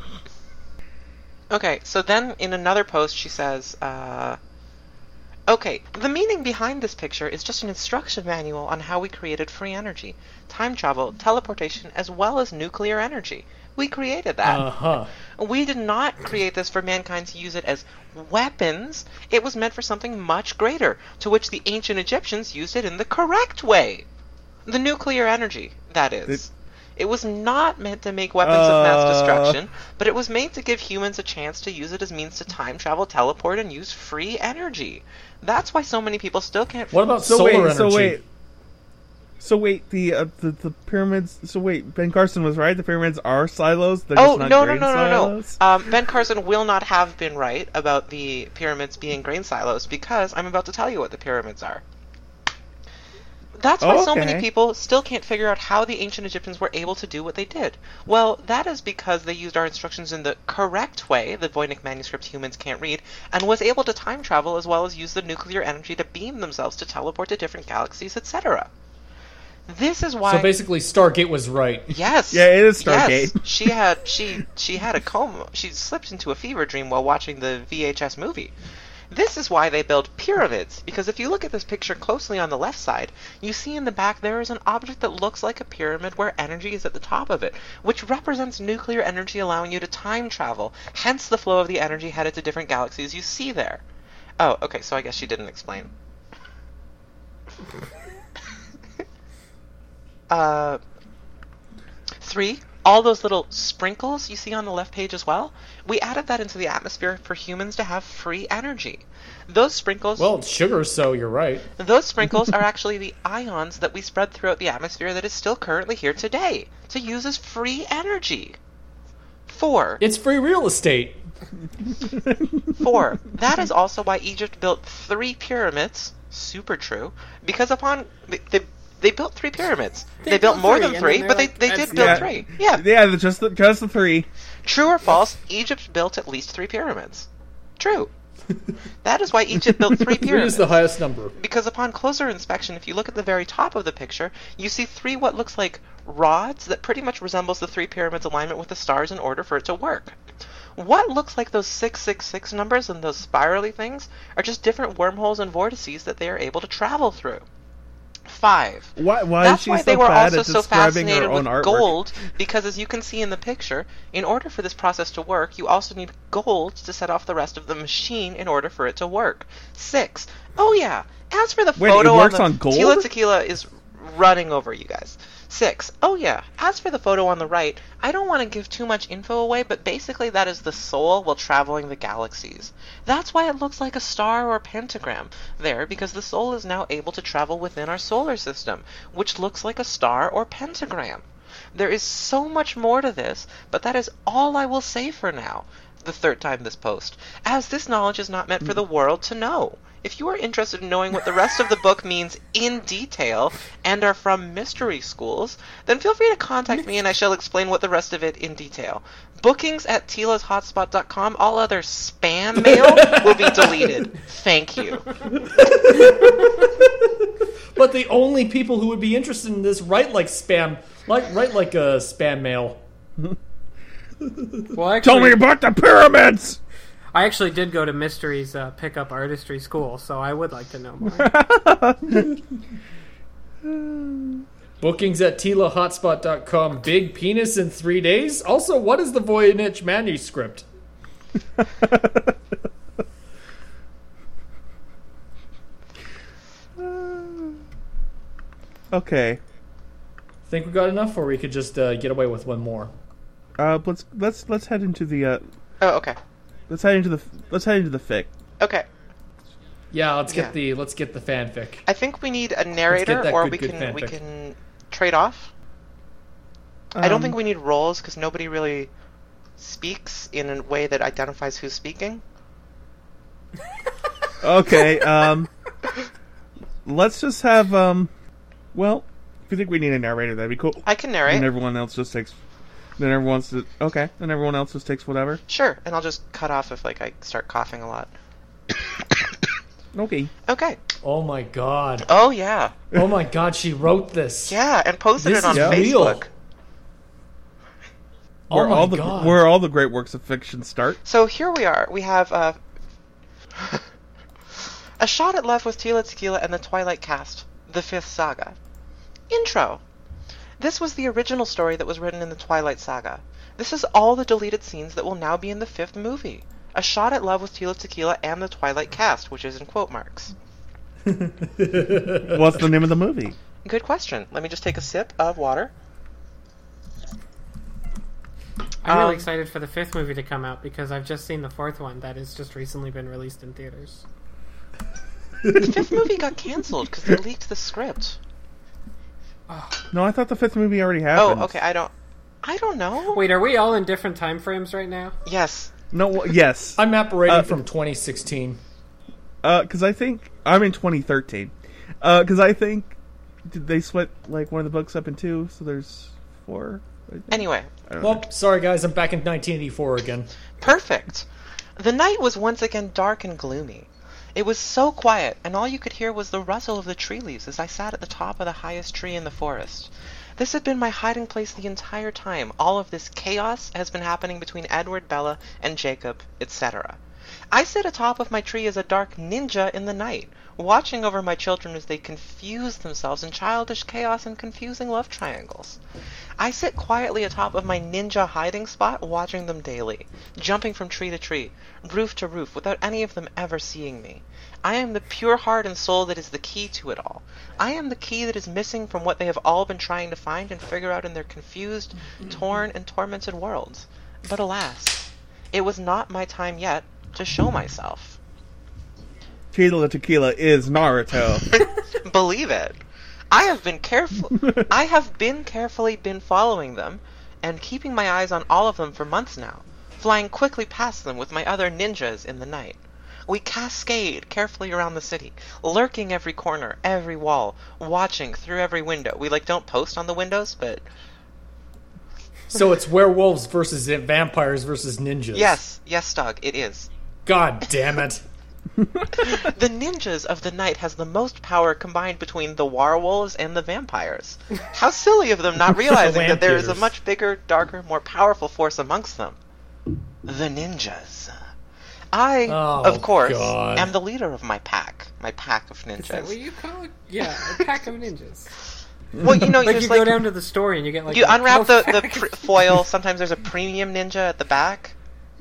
Okay, so then in another post she says, okay, the meaning behind this picture is just an instruction manual on how we created free energy, time travel, teleportation, as well as nuclear energy. We created that. Uh-huh. We did not create this for mankind to use it as weapons. It was meant for something much greater, to which the ancient Egyptians used it in the correct way. The nuclear energy, that is. It was not meant to make weapons of mass destruction, but it was made to give humans a chance to use it as means to time travel, teleport, and use free energy. That's why so many people still can't... What about solar energy? So wait, the pyramids. So wait, Ben Carson was right. The pyramids are silos. They're just not grain silos? Ben Carson will not have been right about the pyramids being grain silos, because I'm about to tell you what the pyramids are. That's why so many people still can't figure out how the ancient Egyptians were able to do what they did. Well, that is because they used our instructions in the correct way, the Voynich manuscript humans can't read, and was able to time travel as well as use the nuclear energy to beam themselves to teleport to different galaxies, etc. This is why... So basically Stargate was right. Yes. Yeah, it is Stargate. Yes. She had a coma. She slipped into a fever dream while watching the VHS movie. This is why they build pyramids, because if you look at this picture closely on the left side, you see in the back there is an object that looks like a pyramid where energy is at the top of it, which represents nuclear energy allowing you to time travel, hence the flow of the energy headed to different galaxies you see there. Oh, okay, so I guess she didn't explain. 3, all those little sprinkles you see on the left page as well, we added that into the atmosphere for humans to have free energy. Those sprinkles... Well, it's sugar, so you're right. Those sprinkles are actually the ions that we spread throughout the atmosphere that is still currently here today, to use as free energy. 4. It's free real estate. 4. That is also why Egypt built 3 pyramids. Super true. Because upon... They built 3 pyramids. They built more than 3, but they did build 3. Yeah. Yeah, just the 3. True or false, Egypt built at least 3 pyramids. True. That is why Egypt built 3 Three pyramids. is the highest number. Because upon closer inspection, if you look at the very top of the picture, you see 3 what looks like rods that pretty much resembles the 3 pyramids alignment with the stars in order for it to work. What looks like those 666 numbers and those spirally things are just different wormholes and vortices that they are able to travel through. 5. Why That's is she why so they were bad also at so describing her fascinated own with artwork? gold, because as you can see in the picture, in order for this process to work, you also need gold to set off the rest of the machine in order for it to work. 6. Oh yeah, as for the Wait, photo it works on the... on gold? Tila Tequila is running over you guys. 6. Oh yeah, as for the photo on the right, I don't want to give too much info away, but basically that is the soul while traveling the galaxies. That's why it looks like a star or pentagram there, because the soul is now able to travel within our solar system, which looks like a star or pentagram. There is so much more to this, but that is all I will say for now, the 3rd time this post, as this knowledge is not meant for the world to know. If you are interested in knowing what the rest of the book means in detail and are from mystery schools, then feel free to contact me and I shall explain what the rest of it in detail. Bookings at Tila'sHotspot.com. All other spam mail will be deleted. Thank you. But the only people who would be interested in this write like spam, write like a spam mail. Well, Tell me actually, about the pyramids! I actually did go to Mystery's pickup artistry school, so I would like to know more. Bookings at TilaHotspot.com. Big penis in 3 days? Also, what is the Voynich manuscript? Okay. Think we got enough, or we could just get away with one more? Let's head into the Oh, okay. let's head into the fic. Okay. Yeah, let's get Yeah. the fanfic. I think we need a narrator, that or good we fanfic. can trade off. I don't think we need roles because nobody really speaks in a way that identifies who's speaking. Okay. Let's just have Well, if you think we need a narrator, that'd be cool. I can narrate. And everyone else just takes. Then everyone else just takes whatever. Sure, and I'll just cut off if I start coughing a lot. Okay. Okay. Oh my god. Oh yeah. Oh my god, she wrote this. Yeah, and posted This it on is Facebook. real. Oh my god. Where all the great works of fiction start. So here we are. We have A Shot at Love with Tila Tequila and the Twilight Cast, the 5th saga. Intro. This was the original story that was written in the Twilight Saga. This is all the deleted scenes that will now be in the 5th movie. A Shot at Love with Tila Tequila and the Twilight Cast, which is in quote marks. What's the name of the movie? Good question. Let me just take a sip of water. I'm really excited for the 5th movie to come out because I've just seen the 4th one that has just recently been released in theaters. The 5th movie got cancelled because they leaked the script. No, I thought the 5th movie already happened. Oh, okay. I don't know. Wait, are we all in different time frames right now? Yes. No, yes. I'm operating from 2016. Because I think I'm in 2013. Because I think did they split like one of the books up in 2, so there's 4. I think. Anyway. I don't know. Well, sorry guys, I'm back in 1984 again. Perfect. The night was once again dark and gloomy. It was so quiet, and all you could hear was the rustle of the tree leaves as I sat at the top of the highest tree in the forest. This had been my hiding place the entire time. All of this chaos has been happening between Edward, Bella, and Jacob, etc. I sit atop of my tree as a dark ninja in the night, watching over my children as they confuse themselves in childish chaos and confusing love triangles. I sit quietly atop of my ninja hiding spot, watching them daily, jumping from tree to tree, roof to roof, without any of them ever seeing me. I am the pure heart and soul that is the key to it all. I am the key that is missing from what they have all been trying to find and figure out in their confused, torn, and tormented worlds. But alas, it was not my time yet to show myself. Tila Tequila is Naruto. Believe it. I have been carefully following them and keeping my eyes on all of them for months now, flying quickly past them with my other ninjas in the night. We cascade carefully around the city, lurking every corner, every wall, watching through every window. We, don't post on the windows, but... So it's werewolves versus vampires versus ninjas. Yes, Doug, it is. God damn it. The ninjas of the night has the most power combined between the werewolves and the vampires. How silly of them not realizing that there is a much bigger, darker, more powerful force amongst them. The ninjas. I, of course, am the leader of my pack of ninjas. Is that what you call it? Yeah, a pack of ninjas. Well, you go down to the store and you get you unwrap the foil. Sometimes there's a premium ninja at the back.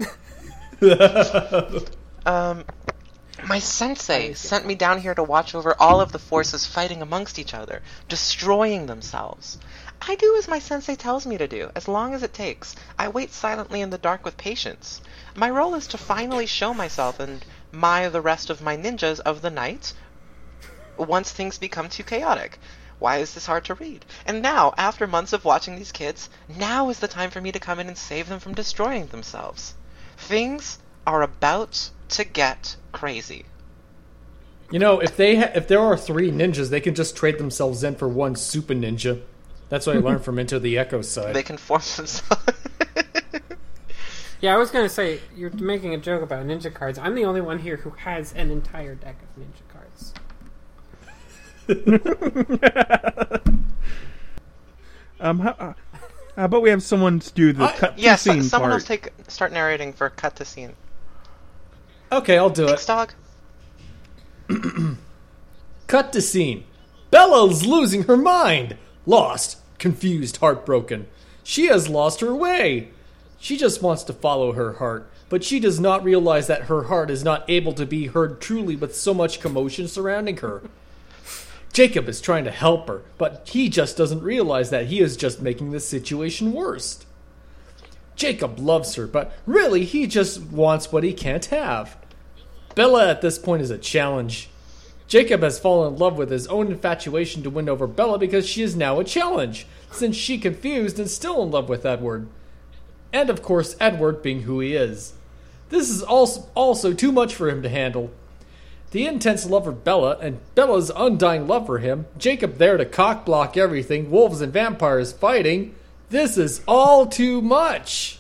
My sensei sent me down here to watch over all of the forces fighting amongst each other, destroying themselves. I do as my sensei tells me to do, as long as it takes. I wait silently in the dark with patience. My role is to finally show myself and the rest of my ninjas of the night once things become too chaotic. Why is this hard to read? And now, after months of watching these kids, now is the time for me to come in and save them from destroying themselves. Things are about to get crazy. If there are 3 ninjas, they can just trade themselves in for 1 super ninja. That's what I learned from Into the Echo side. They can form themselves. Yeah, I was going to say, you're making a joke about ninja cards. I'm the only one here who has an entire deck of ninja cards. How about we have someone do the cut to scene someone part? else start narrating for cut to scene. Okay, I'll do Thanks, it. dog. Cut to scene. Bella's losing her mind. Lost, confused, heartbroken. She has lost her way. She just wants to follow her heart, but she does not realize that her heart is not able to be heard truly with so much commotion surrounding her. Jacob is trying to help her, but he just doesn't realize that he is just making the situation worse. Jacob loves her, but really he just wants what he can't have. Bella at this point is a challenge. Jacob has fallen in love with his own infatuation to win over Bella because she is now a challenge, since she confused and still in love with Edward. And of course, Edward being who he is. This is also too much for him to handle. The intense love for Bella and Bella's undying love for him, Jacob there to cock-block everything, wolves and vampires fighting. This is all too much.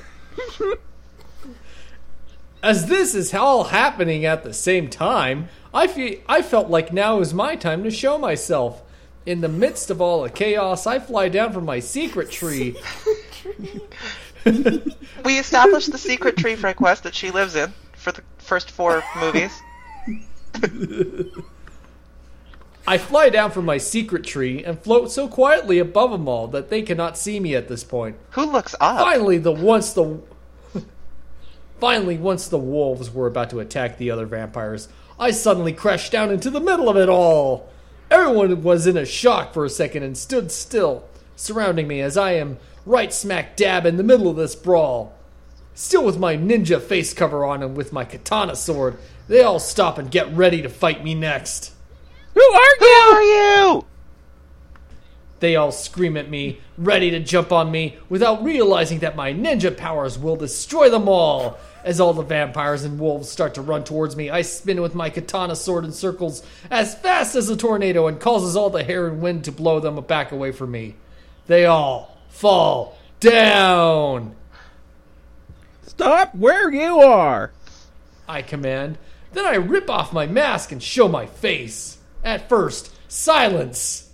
As this is all happening at the same time, I felt like now is my time to show myself. In the midst of all the chaos, I fly down from my secret tree. We established the secret tree for Quest that she lives in for the first 4 movies. I fly down from my secret tree and float so quietly above them all that they cannot see me at this point. Who looks up? Finally, once the wolves were about to attack the other vampires, I suddenly crashed down into the middle of it all. Everyone was in a shock for a second and stood still, surrounding me as I am right smack dab in the middle of this brawl. Still with my ninja face cover on and with my katana sword, they all stop and get ready to fight me next. Who are you? They all scream at me, ready to jump on me, without realizing that my ninja powers will destroy them all. As all the vampires and wolves start to run towards me, I spin with my katana sword in circles as fast as a tornado and causes all the hair and wind to blow them back away from me. They all fall down. Stop where you are, I command. Then I rip off my mask and show my face. At first, silence.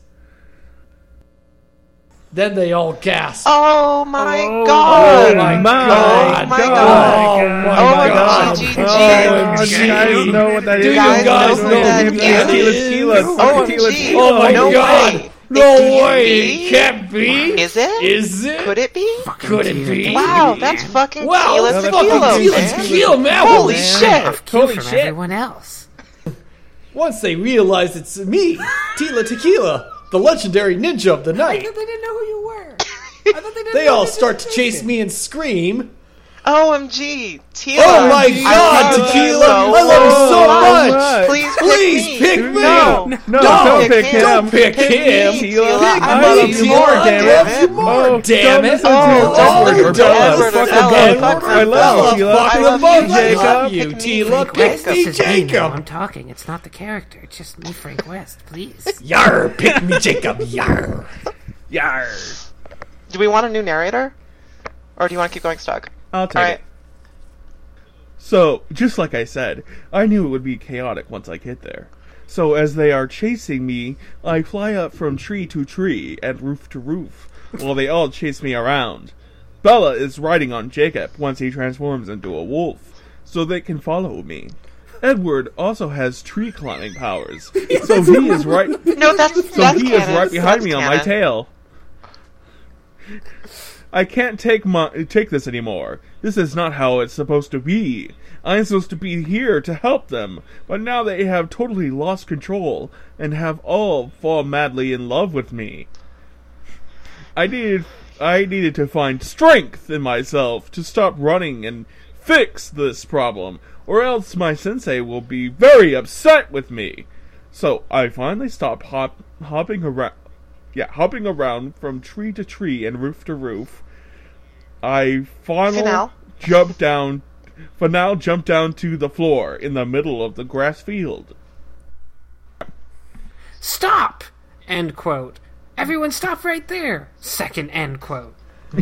Then they all gasp. Oh my god! Oh my god! Oh my god! Oh my god! you guys know what that is? Do you guys know what that is? Oh my god! No way! It can't be! Is it? Is it? Could it be? Could it be? Wow, that's fucking Wow, Tila that's Tequila, fucking Tila man. Tequila, man! Holy shit! Off cue Holy from shit. everyone else. Once they realize it's me, Tila Tequila, the legendary ninja of the I night, thought they didn't know who you were. I thought they didn't they know all they start just to chase existed. me and scream. OMG, Tila! Oh my I god, love you Tequila! so I love you so much! Please Please Please me. pick me! No, don't pick him. Don't pick him! me, Tila. Tila. I love love you you more, more, damn damn it. it. More, damn don't it! listen to Oh, Edward or Bella. Edward or Fuck Bella. them Fuck both. I love you, Tila. Fuck I them love both! you, I love Jacob. you, Pick me, Tila! Frank Pick West. me, This is me now. I'm Jacob! talking. It's not the character. It's just me, Frank West. Please. Yar! Pick me, Jacob! Yar! Yar. Do we want a new narrator? Or do you want to keep going, Stug? I'll take Alright. it. So, just like I said, I knew it would be chaotic once I get there. So as they are chasing me, I fly up from tree to tree and roof to roof, while they all chase me around. Bella is riding on Jacob once he transforms into a wolf, so they can follow me. Edward also has tree climbing powers, so he is right. No, that's So he is canon. right behind That's me on my canon. tail. I can't take this anymore. This is not how it's supposed to be. I'm supposed to be here to help them, but now they have totally lost control and have all fall madly in love with me. I needed to find strength in myself to stop running and fix this problem, or else my sensei will be very upset with me. So I finally stopped hopping around from tree to tree and roof to roof. I Finale. jumped down to the floor in the middle of the grass field. Stop! End quote. Everyone stop right there. Second end quote.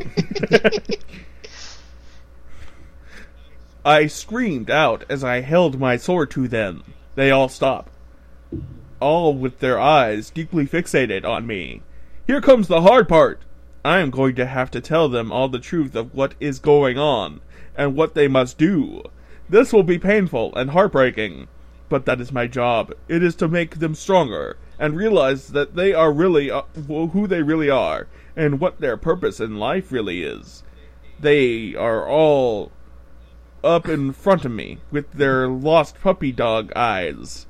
I screamed out as I held my sword to them. They all stopped, all with their eyes deeply fixated on me. Here comes the hard part. I am going to have to tell them all the truth of what is going on, and what they must do. This will be painful and heartbreaking, but that is my job. It is to make them stronger, and realize that they are really who they really are, and what their purpose in life really is. They are all up in front of me, with their lost puppy dog eyes.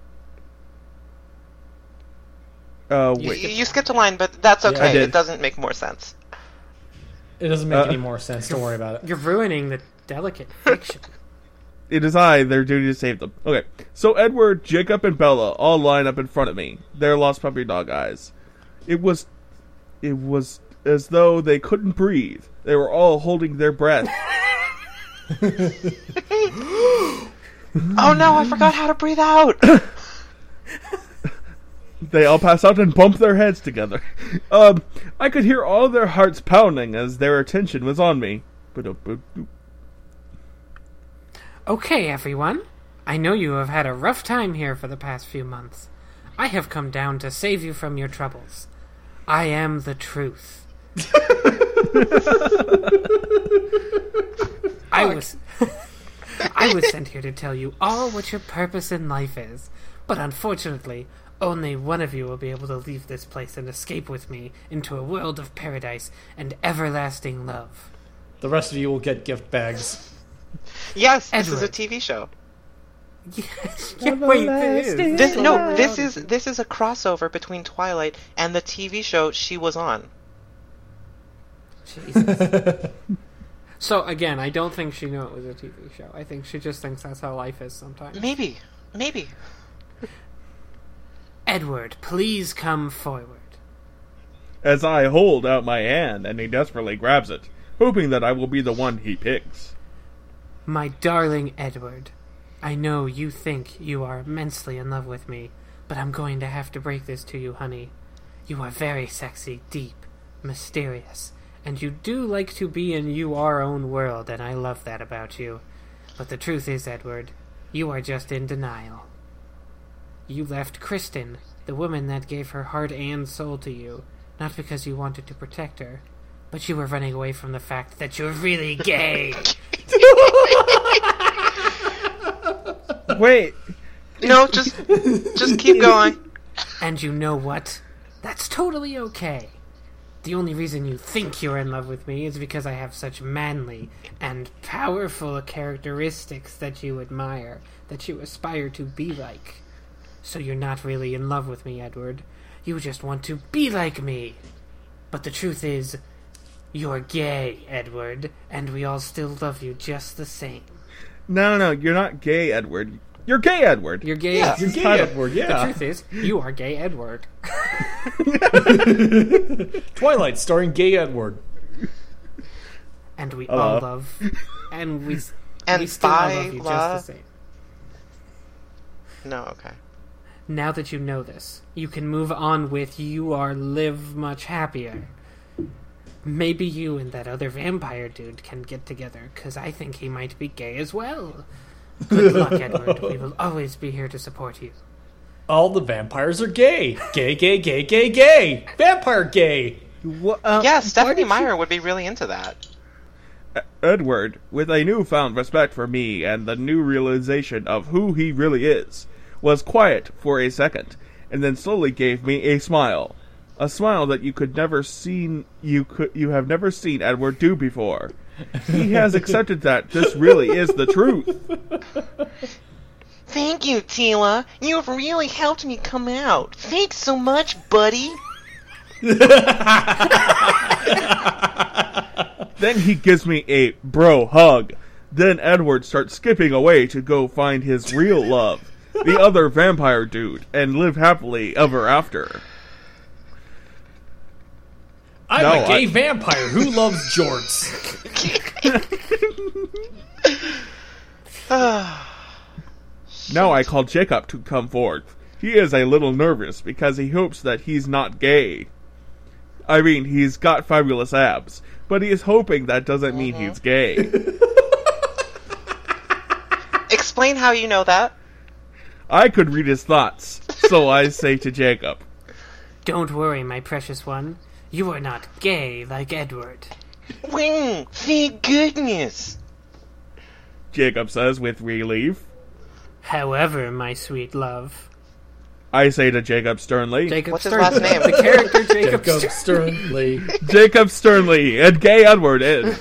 Wait. You skipped a line, but that's I okay. did. It doesn't make more sense. It doesn't make any more sense. Don't worry about it. You're ruining the delicate fiction. It is their duty to save them. Okay, so Edward, Jacob, and Bella all line up in front of me, their lost puppy dog eyes. It was as though they couldn't breathe. They were all holding their breath. Oh no, I forgot how to breathe out! They all pass out and bump their heads together. I could hear all their hearts pounding as their attention was on me. Okay, everyone. I know you have had a rough time here for the past few months. I have come down to save you from your troubles. I am the truth. I was sent here to tell you all what your purpose in life is, but unfortunately, only one of you will be able to leave this place and escape with me into a world of paradise and everlasting love. The rest of you will get gift bags. Yes, this is a Edward. TV show. Yes. Yeah, wait, it is. This is a crossover between Twilight and the TV show she was on. Jesus. So again, I don't think she knew it was a TV show. I think she just thinks that's how life is sometimes. Maybe. Edward, please come forward. As I hold out my hand and he desperately grabs it, hoping that I will be the one he picks. My darling Edward, I know you think you are immensely in love with me, but I'm going to have to break this to you, honey. You are very sexy, deep, mysterious, and you do like to be in your own world, and I love that about you. But the truth is, Edward, you are just in denial. You left Kristen, the woman that gave her heart and soul to you, not because you wanted to protect her, but you were running away from the fact that you're really gay. Wait, No, just keep going. And you know what? That's totally okay. The only reason you think you're in love with me is because I have such manly and powerful characteristics that you admire, that you aspire to be like. So you're not really in love with me, Edward. You just want to be like me. But the truth is, you're gay, Edward, and we all still love you just the same. no, you're not gay, Edward. You're gay, Edward. You're gay. Yeah. You're gay, Kind of. Edward, The yeah. truth is, you are gay, Edward. Twilight starring gay Edward. And we all love. And we still all love you just the same. No, okay. Now that you know this, you can move on with you are live much happier. Maybe you and that other vampire dude can get together, because I think he might be gay as well. Good luck, Edward. We will always be here to support you. All the vampires are gay. Gay, gay, gay, gay, gay. Vampire gay. Yeah, Stephanie Meyer would be really into that. Edward, with a newfound respect for me and the new realization of who he really is, was quiet for a second, and then slowly gave me a smile that you have never seen Edward do before. He has accepted that this really is the truth. Thank you, Tila. You've really helped me come out. Thanks so much, buddy. Then he gives me a bro hug. Then Edward starts skipping away to go find his real love, the other vampire dude, and live happily ever after. I'm No, a gay vampire who loves jorts. Now I call Jacob to come forth. He is a little nervous because he hopes that he's not gay. I mean, he's got fabulous abs, but he is hoping that doesn't mean he's gay. Explain how you know that. I could read his thoughts, so I say to Jacob, Don't worry, my precious one. You are not gay like Edward. Thank goodness. Jacob says with relief. However, my sweet love. I say to Jacob sternly, Jacob What's his Sternly. last name? The character Jacob Jacob Sternly. Sternly. Jacob sternly, and gay Edward in.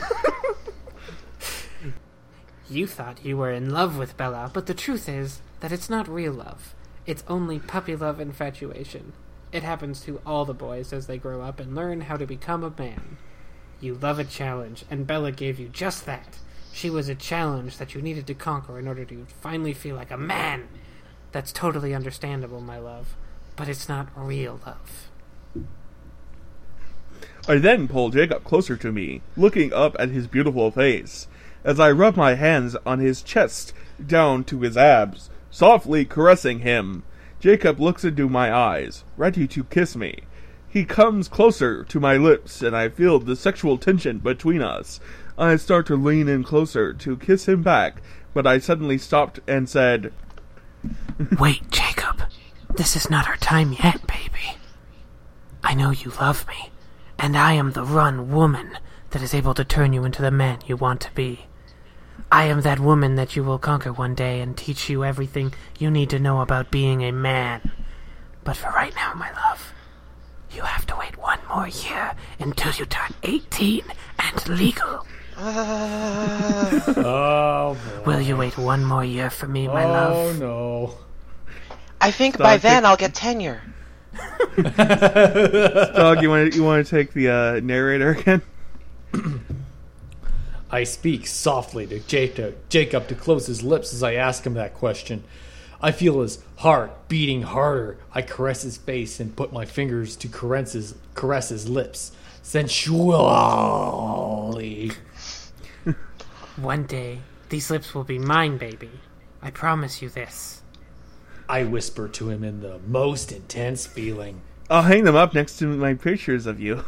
You thought you were in love with Bella, but the truth is that it's not real love. It's only puppy love infatuation. It happens to all the boys as they grow up and learn how to become a man. You love a challenge, and Bella gave you just that. She was a challenge that you needed to conquer in order to finally feel like a man. That's totally understandable, my love. But it's not real love. I then pull Jacob closer to me, looking up at his beautiful face, as I rub my hands on his chest down to his abs, softly caressing him. Jacob looks into my eyes, ready to kiss me. He comes closer to my lips, and I feel the sexual tension between us. I start to lean in closer to kiss him back, but I suddenly stopped and said, Wait, Jacob. This is not our time yet, baby. I know you love me, and I am the run woman that is able to turn you into the man you want to be. I am that woman that you will conquer one day and teach you everything you need to know about being a man. But for right now, my love, you have to wait one more year until you turn 18 and legal. Oh, boy. Will you wait one more year for me, my love? Oh, no. I think by then I'll get tenure. Dog, you want to take the narrator again? I speak softly to Jacob to close his lips as I ask him that question. I feel his heart beating harder. I caress his face and put my fingers to caress his lips sensually. One day, these lips will be mine, baby. I promise you this. I whisper to him in the most intense feeling. I'll hang them up next to my pictures of you.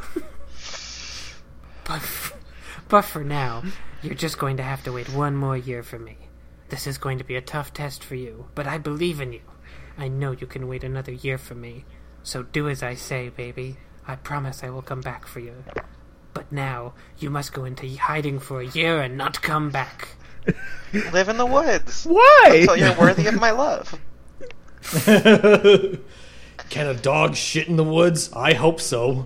But for now, you're just going to have to wait one more year for me. This is going to be a tough test for you, but I believe in you. I know you can wait another year for me. So do as I say, baby. I promise I will come back for you. But now, you must go into hiding for a year and not come back. Live in the woods. Why? Until you're worthy of my love. Can a dog shit in the woods? I hope so.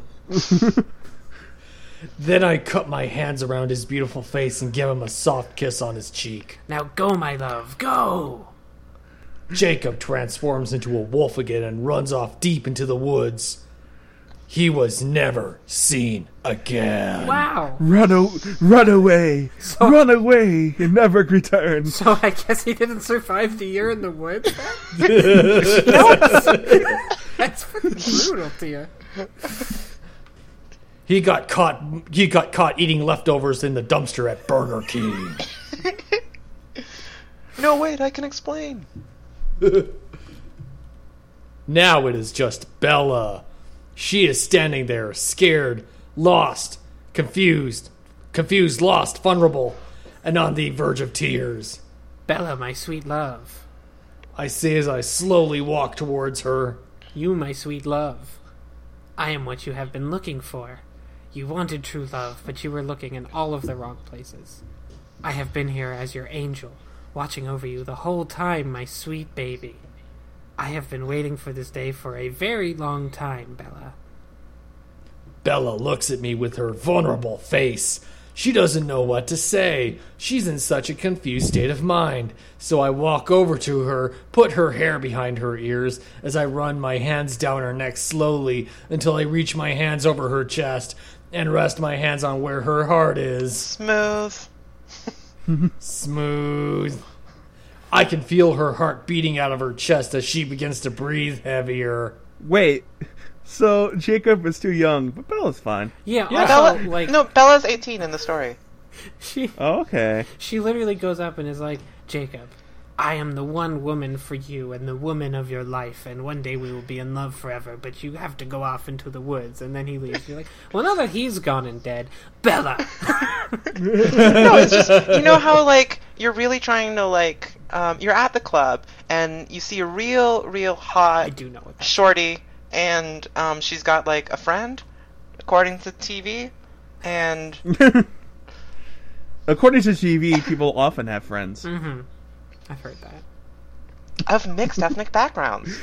Then I cut my hands around his beautiful face and give him a soft kiss on his cheek. Now go, my love, go! Jacob transforms into a wolf again and runs off deep into the woods. he was never seen again. Wow. Run away, run away, and never return. So I guess he didn't survive the year in the woods. That's fucking brutal to you. He got caught eating leftovers in the dumpster at Burger King. No, wait, I can explain. Now it is just Bella. She is standing there, scared, lost, confused, lost, vulnerable, and on the verge of tears. Bella, my sweet love. I say as I slowly walk towards her. You, my sweet love. I am what you have been looking for. You wanted true love, but you were looking in all of the wrong places. I have been here as your angel, watching over you the whole time, my sweet baby. I have been waiting for this day for a very long time, Bella. Bella looks at me with her vulnerable face. She doesn't know what to say. She's in such a confused state of mind. So I walk over to her, put her hair behind her ears, as I run my hands down her neck slowly until I reach my hands over her chest and rest my hands on where her heart is. Smooth. Smooth. I can feel her heart beating out of her chest as she begins to breathe heavier. Wait, so Jacob is too young, but Bella's fine. Yeah, Bella, also, like, no, Bella's 18 in the story. she Okay. literally goes up and is like, Jacob, I am the one woman for you and the woman of your life, and one day we will be in love forever, but you have to go off into the woods. And then he leaves. You're like, well, now that he's gone and dead, Bella! No, it's just, you know how, like, you're really trying to, like, you're at the club, and you see a real hot I do know what that shorty, and she's got, like, a friend, according to TV, and... According to TV, people often have friends. Mm-hmm. I've heard that. of mixed ethnic backgrounds.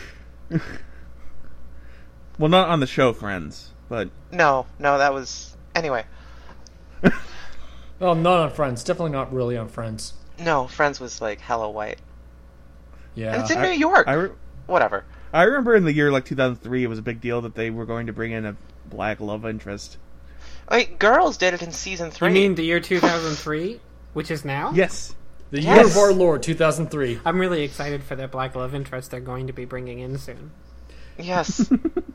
Well, not on the show Friends, but... No, that was... Anyway. Oh, not on Friends. Definitely not really on Friends. No, Friends was, like, hella white. Yeah. And it's in New York. Whatever. I remember in the year, like, 2003, it was a big deal that they were going to bring in a black love interest. Wait, Girls did it in season 3. You mean the year 2003, which is now? Yes. The year of our Lord, 2003. I'm really excited for that black love interest they're going to be bringing in soon. Yes.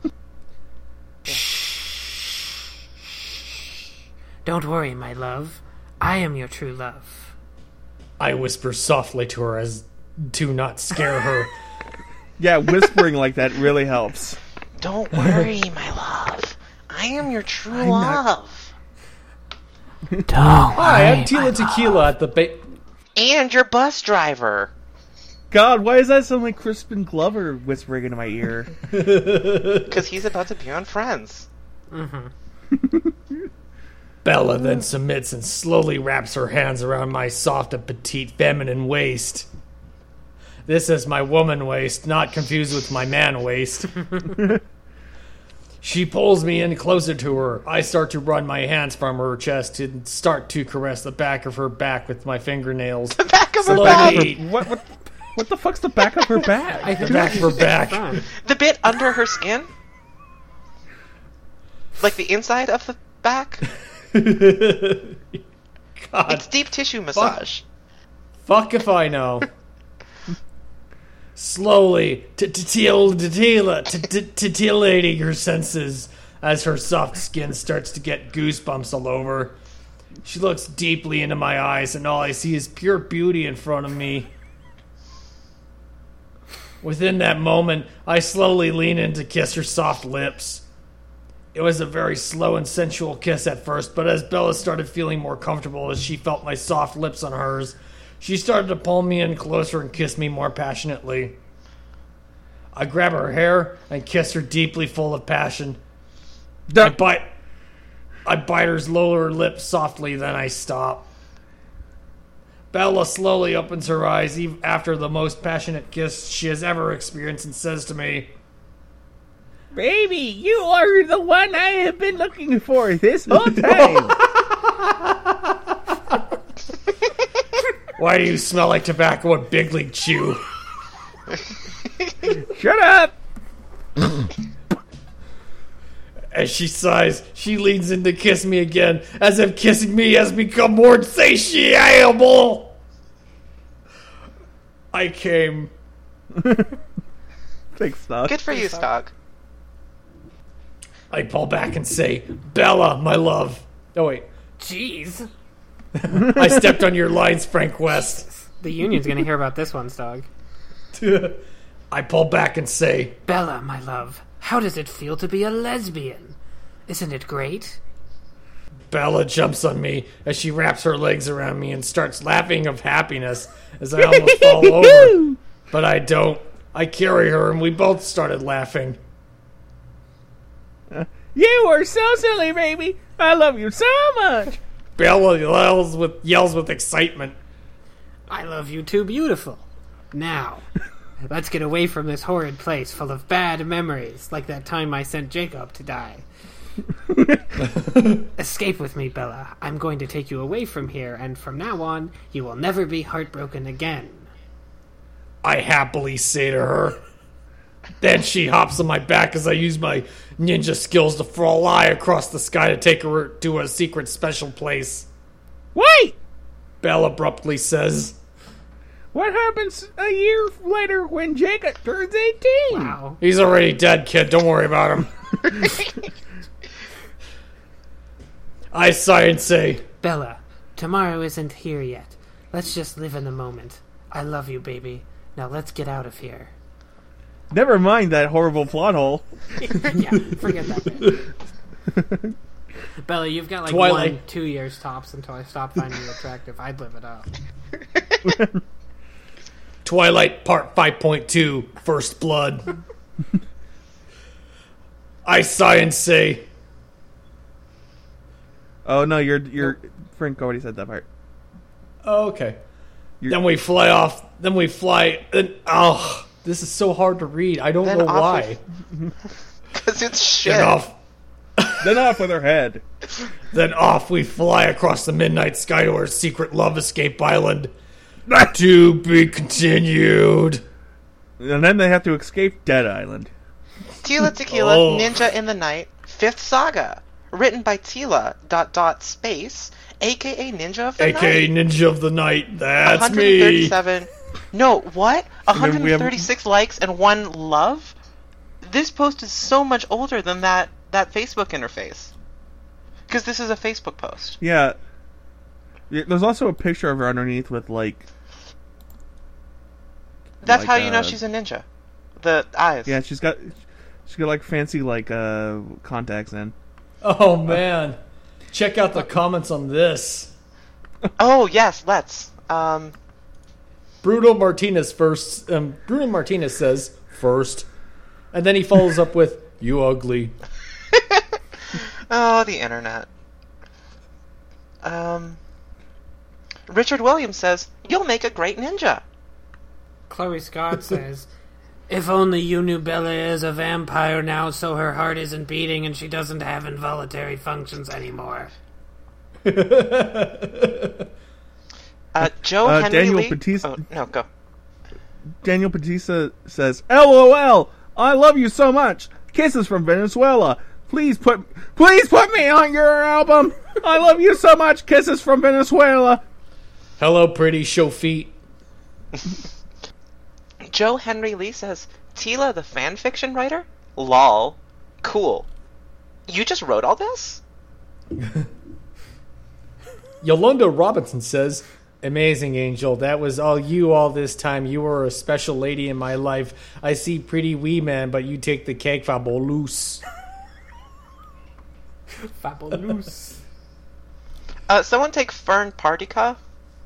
Don't worry, my love. I am your true love. I whisper softly to her as to not scare her. Yeah, whispering like that really helps. Don't worry, my love. I am your true love. Don't Hi, I'm Tila Tequila at the And your bus driver. God, why does that sound like Crispin Glover whispering into my ear? Because he's about to be on Friends. Mm-hmm. Bella then submits and slowly wraps her hands around my soft and petite feminine waist. This is my woman waist, not confused with my man waist. She pulls me in closer to her. I start to run my hands from her chest and start to caress the back of her back with my fingernails. The back of her back. What the fuck's the back of her back? The back of her back. Fun. The bit under her skin? Like the inside of the back? God. It's deep tissue massage. Fuck if I know. Slowly, titillating her senses as her soft skin starts to get goosebumps all over. She looks deeply into my eyes, and all I see is pure beauty in front of me. Within that moment, I slowly lean in to kiss her soft lips. It was a very slow and sensual kiss at first, but as Bella started feeling more comfortable as she felt my soft lips on hers, she started to pull me in closer and kiss me more passionately. I grab her hair and kiss her deeply, full of passion. I bite her lower lip softly, then I stop. Bella slowly opens her eyes even after the most passionate kiss she has ever experienced and says to me, Baby, you are the one I have been looking for this whole time. Why do you smell like tobacco and Big League Chew? Shut up! And As she sighs, she leans in to kiss me again, as if kissing me has become more insatiable. I came. Thanks, Stog. Good for you, Stog. I pull back and say, Bella, my love. Oh, wait. Jeez. I stepped on your lines, Frank West. The union's gonna hear about this one, Stog. I pull back and say, Bella, my love, how does it feel to be a lesbian? Isn't it great? Bella jumps on me as she wraps her legs around me and starts laughing of happiness as I almost fall over. But I don't. I carry her and we both started laughing. You are so silly, baby. I love you so much. Bella yells with excitement. I love you too, beautiful. Now, let's get away from this horrid place full of bad memories, like that time I sent Jacob to die. Escape with me, Bella. I'm going to take you away from here, and from now on, you will never be heartbroken again. I happily say to her. Then she hops on my back as I use my ninja skills to fly across the sky to take her to a secret special place. Wait! Belle abruptly says, What happens a year later when Jacob turns 18? Wow. He's already dead, kid. Don't worry about him. I sigh and say, Bella, tomorrow isn't here yet. Let's just live in the moment. I love you, baby. Now let's get out of here. Never mind that horrible plot hole. Yeah, forget that bit. Bella, you've got like Twilight. 1-2 years tops until I stop finding you attractive. I'd live it up. Twilight Part 5.2, First Blood. I sigh and say, Oh no, you're Frank already said that part. oh, okay. Then we fly off. Then we fly. Oh, this is so hard to read. I don't Then know off why. Because it's shit. Then off with her head. Then off we fly across the midnight sky to our secret love escape island. To be continued. And then they have to escape Dead Island. Tila Tequila, Oh. Ninja in the Night, 5th Saga. Written by Tila, space, a.k.a. Ninja of the AKA Night. Ninja of the Night. That's me. 137. No, what? then we have- 136 likes and 1 love? This post is so much older than that Facebook interface. Because this is a Facebook post. Yeah. There's also a picture of her underneath with like. That's like, how you know she's a ninja. The eyes. Yeah, she's got like fancy like contacts in. Oh man. Check out the comments on this. Oh, yes, let's. Bruno Martinez first. Bruno Martinez says first, and then he follows up with "You ugly." Oh, the internet. Richard Williams says, "You'll make a great ninja." Chloe Scott says, if only you knew Bella is a vampire now so her heart isn't beating and she doesn't have involuntary functions anymore. Joe Henry Daniel Lee. Batista- Oh, no, go. Daniel Batista says, "LOL, I love you so much. Kisses from Venezuela. Please put me on your album. I love you so much. Kisses from Venezuela." Hello, pretty show feet. Joe Henry Lee says, Tila the fan fiction writer? Lol. Cool. You just wrote all this? Yolanda Robinson says, "Amazing, Angel. That was all you all this time. You were a special lady in my life. I see pretty wee man, but you take the cake, fabulous." Fabulous. Someone take Fern Partica.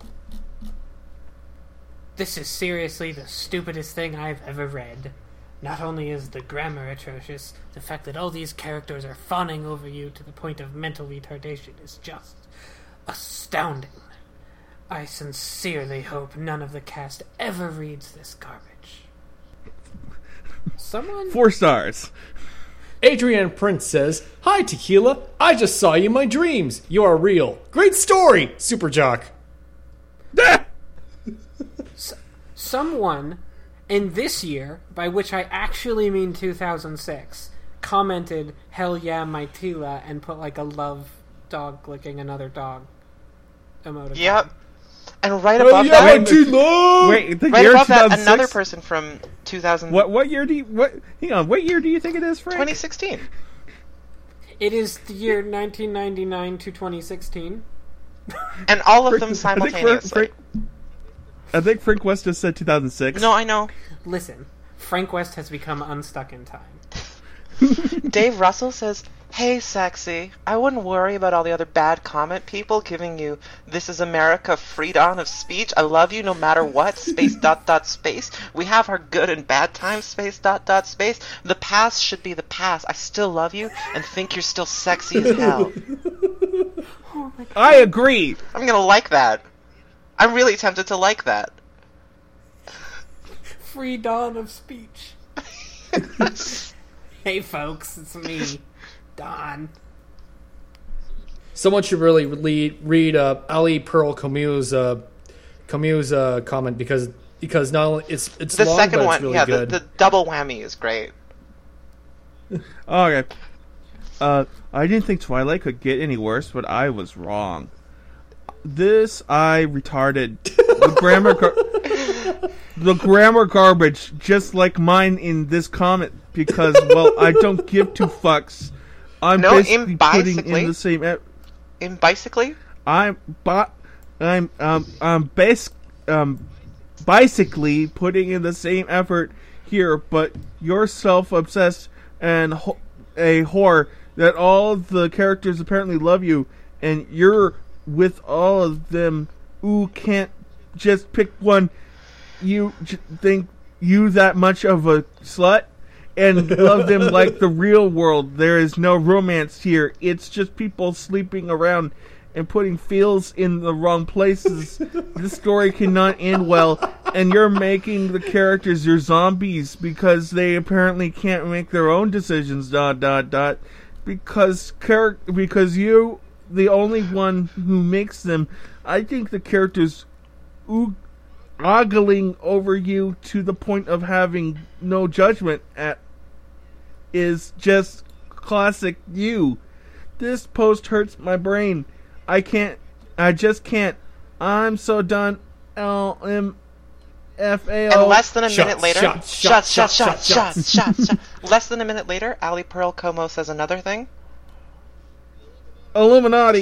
This is seriously the stupidest thing I've ever read. Not only is the grammar atrocious, the fact that all these characters are fawning over you to the point of mental retardation is just astounding. I sincerely hope none of the cast ever reads this garbage. Someone... 4 stars. Adrian Prince says, "Hi, Tequila. I just saw you in my dreams. You are real. Great story, Super Jock." Someone in this year, by which I actually mean 2006, commented "Hell yeah, my Tila" and put like a love dog licking another dog emoticon. Yep. And right above that, Wait, the right year above that, 2006? another person from 2000. What year do you hang on, what year do you think it is, Frank? 2016. It is the year 1999 to 2016. And all of them I think simultaneously. I think Frank West just said 2006. No, I know. Listen, Frank West has become unstuck in time. Dave Russell says, "Hey, sexy, I wouldn't worry about all the other bad comment people giving you 'This is America' freedom of speech. I love you no matter what. Space ... space. We have our good and bad times. Space ... space. The past should be the past. I still love you and think you're still sexy as hell." I agree. I'm gonna like that. I'm really tempted to like that. Free dawn of speech. Hey folks, it's me, Don. Someone should really read Ali Pearl Camus' comment because not only it's The long, second but one, it's really yeah, good. the double whammy is great. Okay. I didn't think Twilight could get any worse, but I was wrong. This I retarded. The grammar garbage, just like mine in this comment, because well, I don't give two fucks. I'm No, basically in putting basically. in the same. In Bicycly? Basically putting in the same effort here, but you're self-obsessed and a whore that all the characters apparently love you, and you're with all of them who can't just pick one. You think you that much of a slut and love them like the real world. There is no romance here. It's just people sleeping around and putting feels in the wrong places. This story cannot end well, and you're making the characters your zombies because they apparently can't make their own decisions. ... Because you, the only one who makes them. I think the characters ogling over you to the point of having no judgment at is just classic you. This post hurts my brain. I just can't. I'm so done. LMFAO. And less than a minute later, shots. shots. Less than a minute later, Ali Pearl Como says another thing. Illuminati.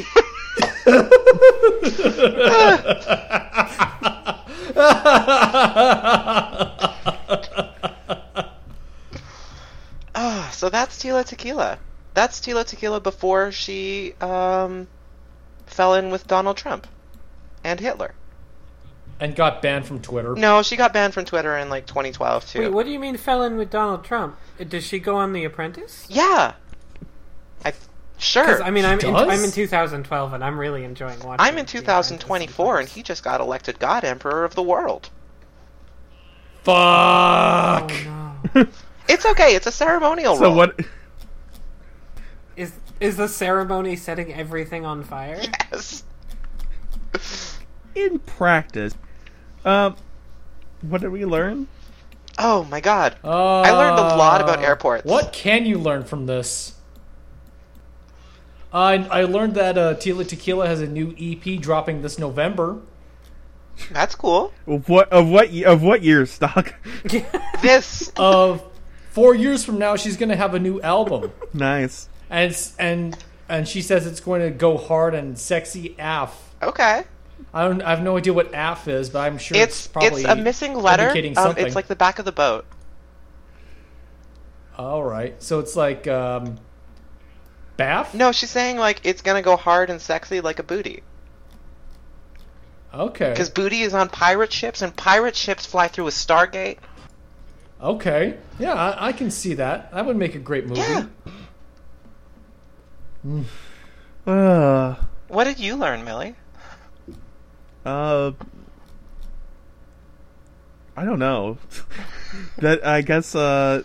So that's Tila Tequila. That's Tila Tequila before she fell in with Donald Trump and Hitler. And got banned from Twitter. No, she got banned from Twitter in like 2012 too. Wait, what do you mean fell in with Donald Trump? Does she go on The Apprentice? Yeah. Sure. Because I mean, I'm does? in 2012 and I'm really enjoying watching. I'm in 2024 and he just got elected God Emperor of the world. Fuck. Oh no. It's okay. It's a ceremonial So role. what? Is the ceremony setting everything on fire? Yes. In practice, what did we learn? Oh my god. I learned a lot about airports. What can you learn from this? I learned that Tila Tequila has a new EP dropping this November. That's cool. Of what year, Stock? This. Of 4 years from now, she's going to have a new album, Nice. and she says it's going to go hard and sexy AF. Okay. I have no idea what AF is, but I'm sure it's probably a missing letter. indicating something. It's like the back of the boat. All right, so it's like BAF. No, she's saying like it's gonna go hard and sexy like a booty. Okay. Because booty is on pirate ships, and pirate ships fly through a Stargate. Okay. Yeah, I can see that. That would make a great movie. Yeah. What did you learn, Millie? I don't know. That I guess. I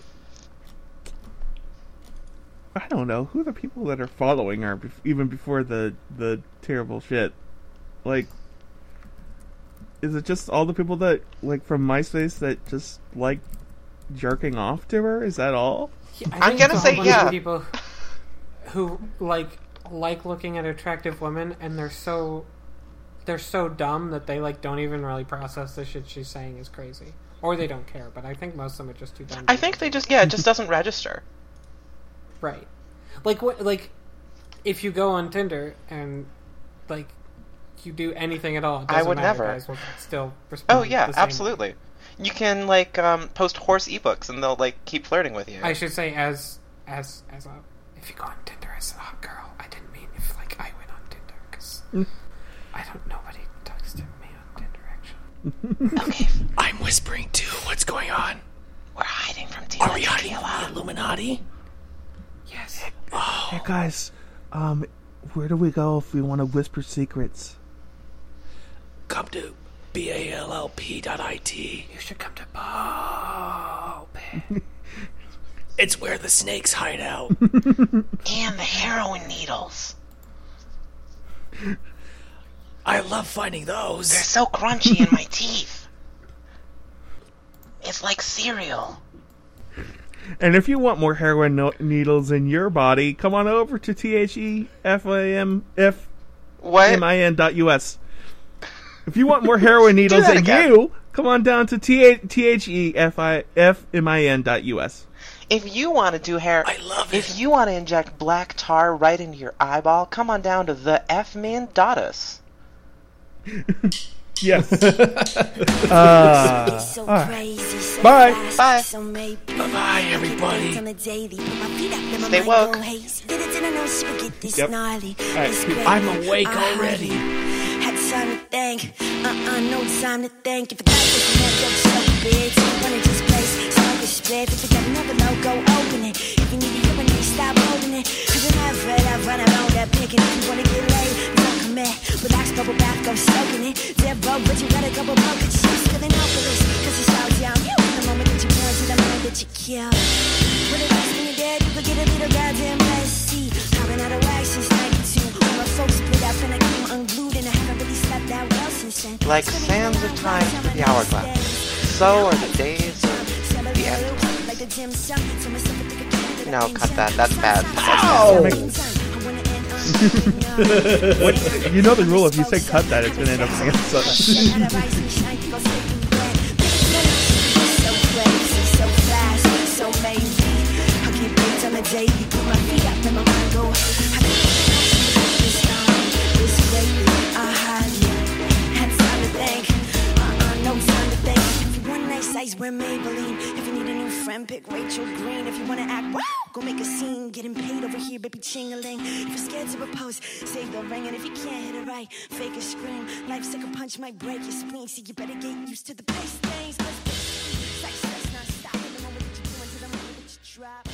don't know who the people that are following are even before the terrible shit. Like, is it just all the people that like from MySpace that just like jerking off to her? Is that all? Yeah, I I'm think gonna it's a say whole bunch of yeah. people who like looking at attractive women, and they're so dumb that they like don't even really process the shit she's saying is crazy, or they don't care. But I think most of them are just too dumb. I think they just it just doesn't register. Right. Like what? Like if you go on Tinder and like you do anything at all, it doesn't would matter, never. Guys will still respond. Oh yeah, the same absolutely. way. You can like post horse ebooks and they'll like keep flirting with you. I should say as a if you go on Tinder as a hot girl, I didn't mean if like I went on Tinder because I don't. Nobody talks to me on Tinder actually. Okay, I'm whispering too. What's going on? we're hiding from TLDR. Are we hiding from the Illuminati? Yes. Hey guys, where do we go if we want to whisper secrets? Come to BALLP.IT. You should come to Bo. It's where the snakes hide out. And the heroin needles. I love finding those. They're so crunchy in my teeth. It's like cereal. And if you want more heroin needles in your body, come on over to THEFMIN.us. If you want more heroin needles that in again. you, come on down to THEFMIN.us. If you want to do hair, I love if it. you want to inject black tar right into your eyeball, come on down to the fmin.us. Yes. It's so crazy, so Bye. fast, Bye. so maybe Bye, everybody. on the daily, put my feet up and my Stay mind woke. go hazy. Didn't know she would get this Yep. gnarly. right, this people, crazy. I'm awake I already. Had time to think, no time to think. If a guy doesn't have jokes so big, so you wanna just place, so I can split. If you got another logo, open it. If you need to urinate, stop holding it. Cause I'm not afraid I run around that picking. If you wanna get laid, don't commit. Relax, bubble bath, go soaking it. Zero, but you got a couple poker chips, feeling hopeless. Cause it's all down you. The moment that you want to the moment that you kill. When it was when you're dead, you could get a little goddamn messy. I've been out of whack since 92. All my folks split up and I came unglued, and I haven't really slept that well since then. Like sands of time through the hourglass. So are the days of the end. No, cut that. That's bad. What, you know the rule, if you say cut that, it's going to end up in the episode. Wear Maybelline. If you need a new friend, pick Rachel Green. If you wanna act wow, go make a scene. Getting paid over here, baby, ching-a-ling. If you're scared to propose, save the ring. And if you can't hit it right, fake a scream. Life's like a punch, might break your spleen. So you better get used to the pace things. Sex, not stop. The moment that you do into the moment that you drop.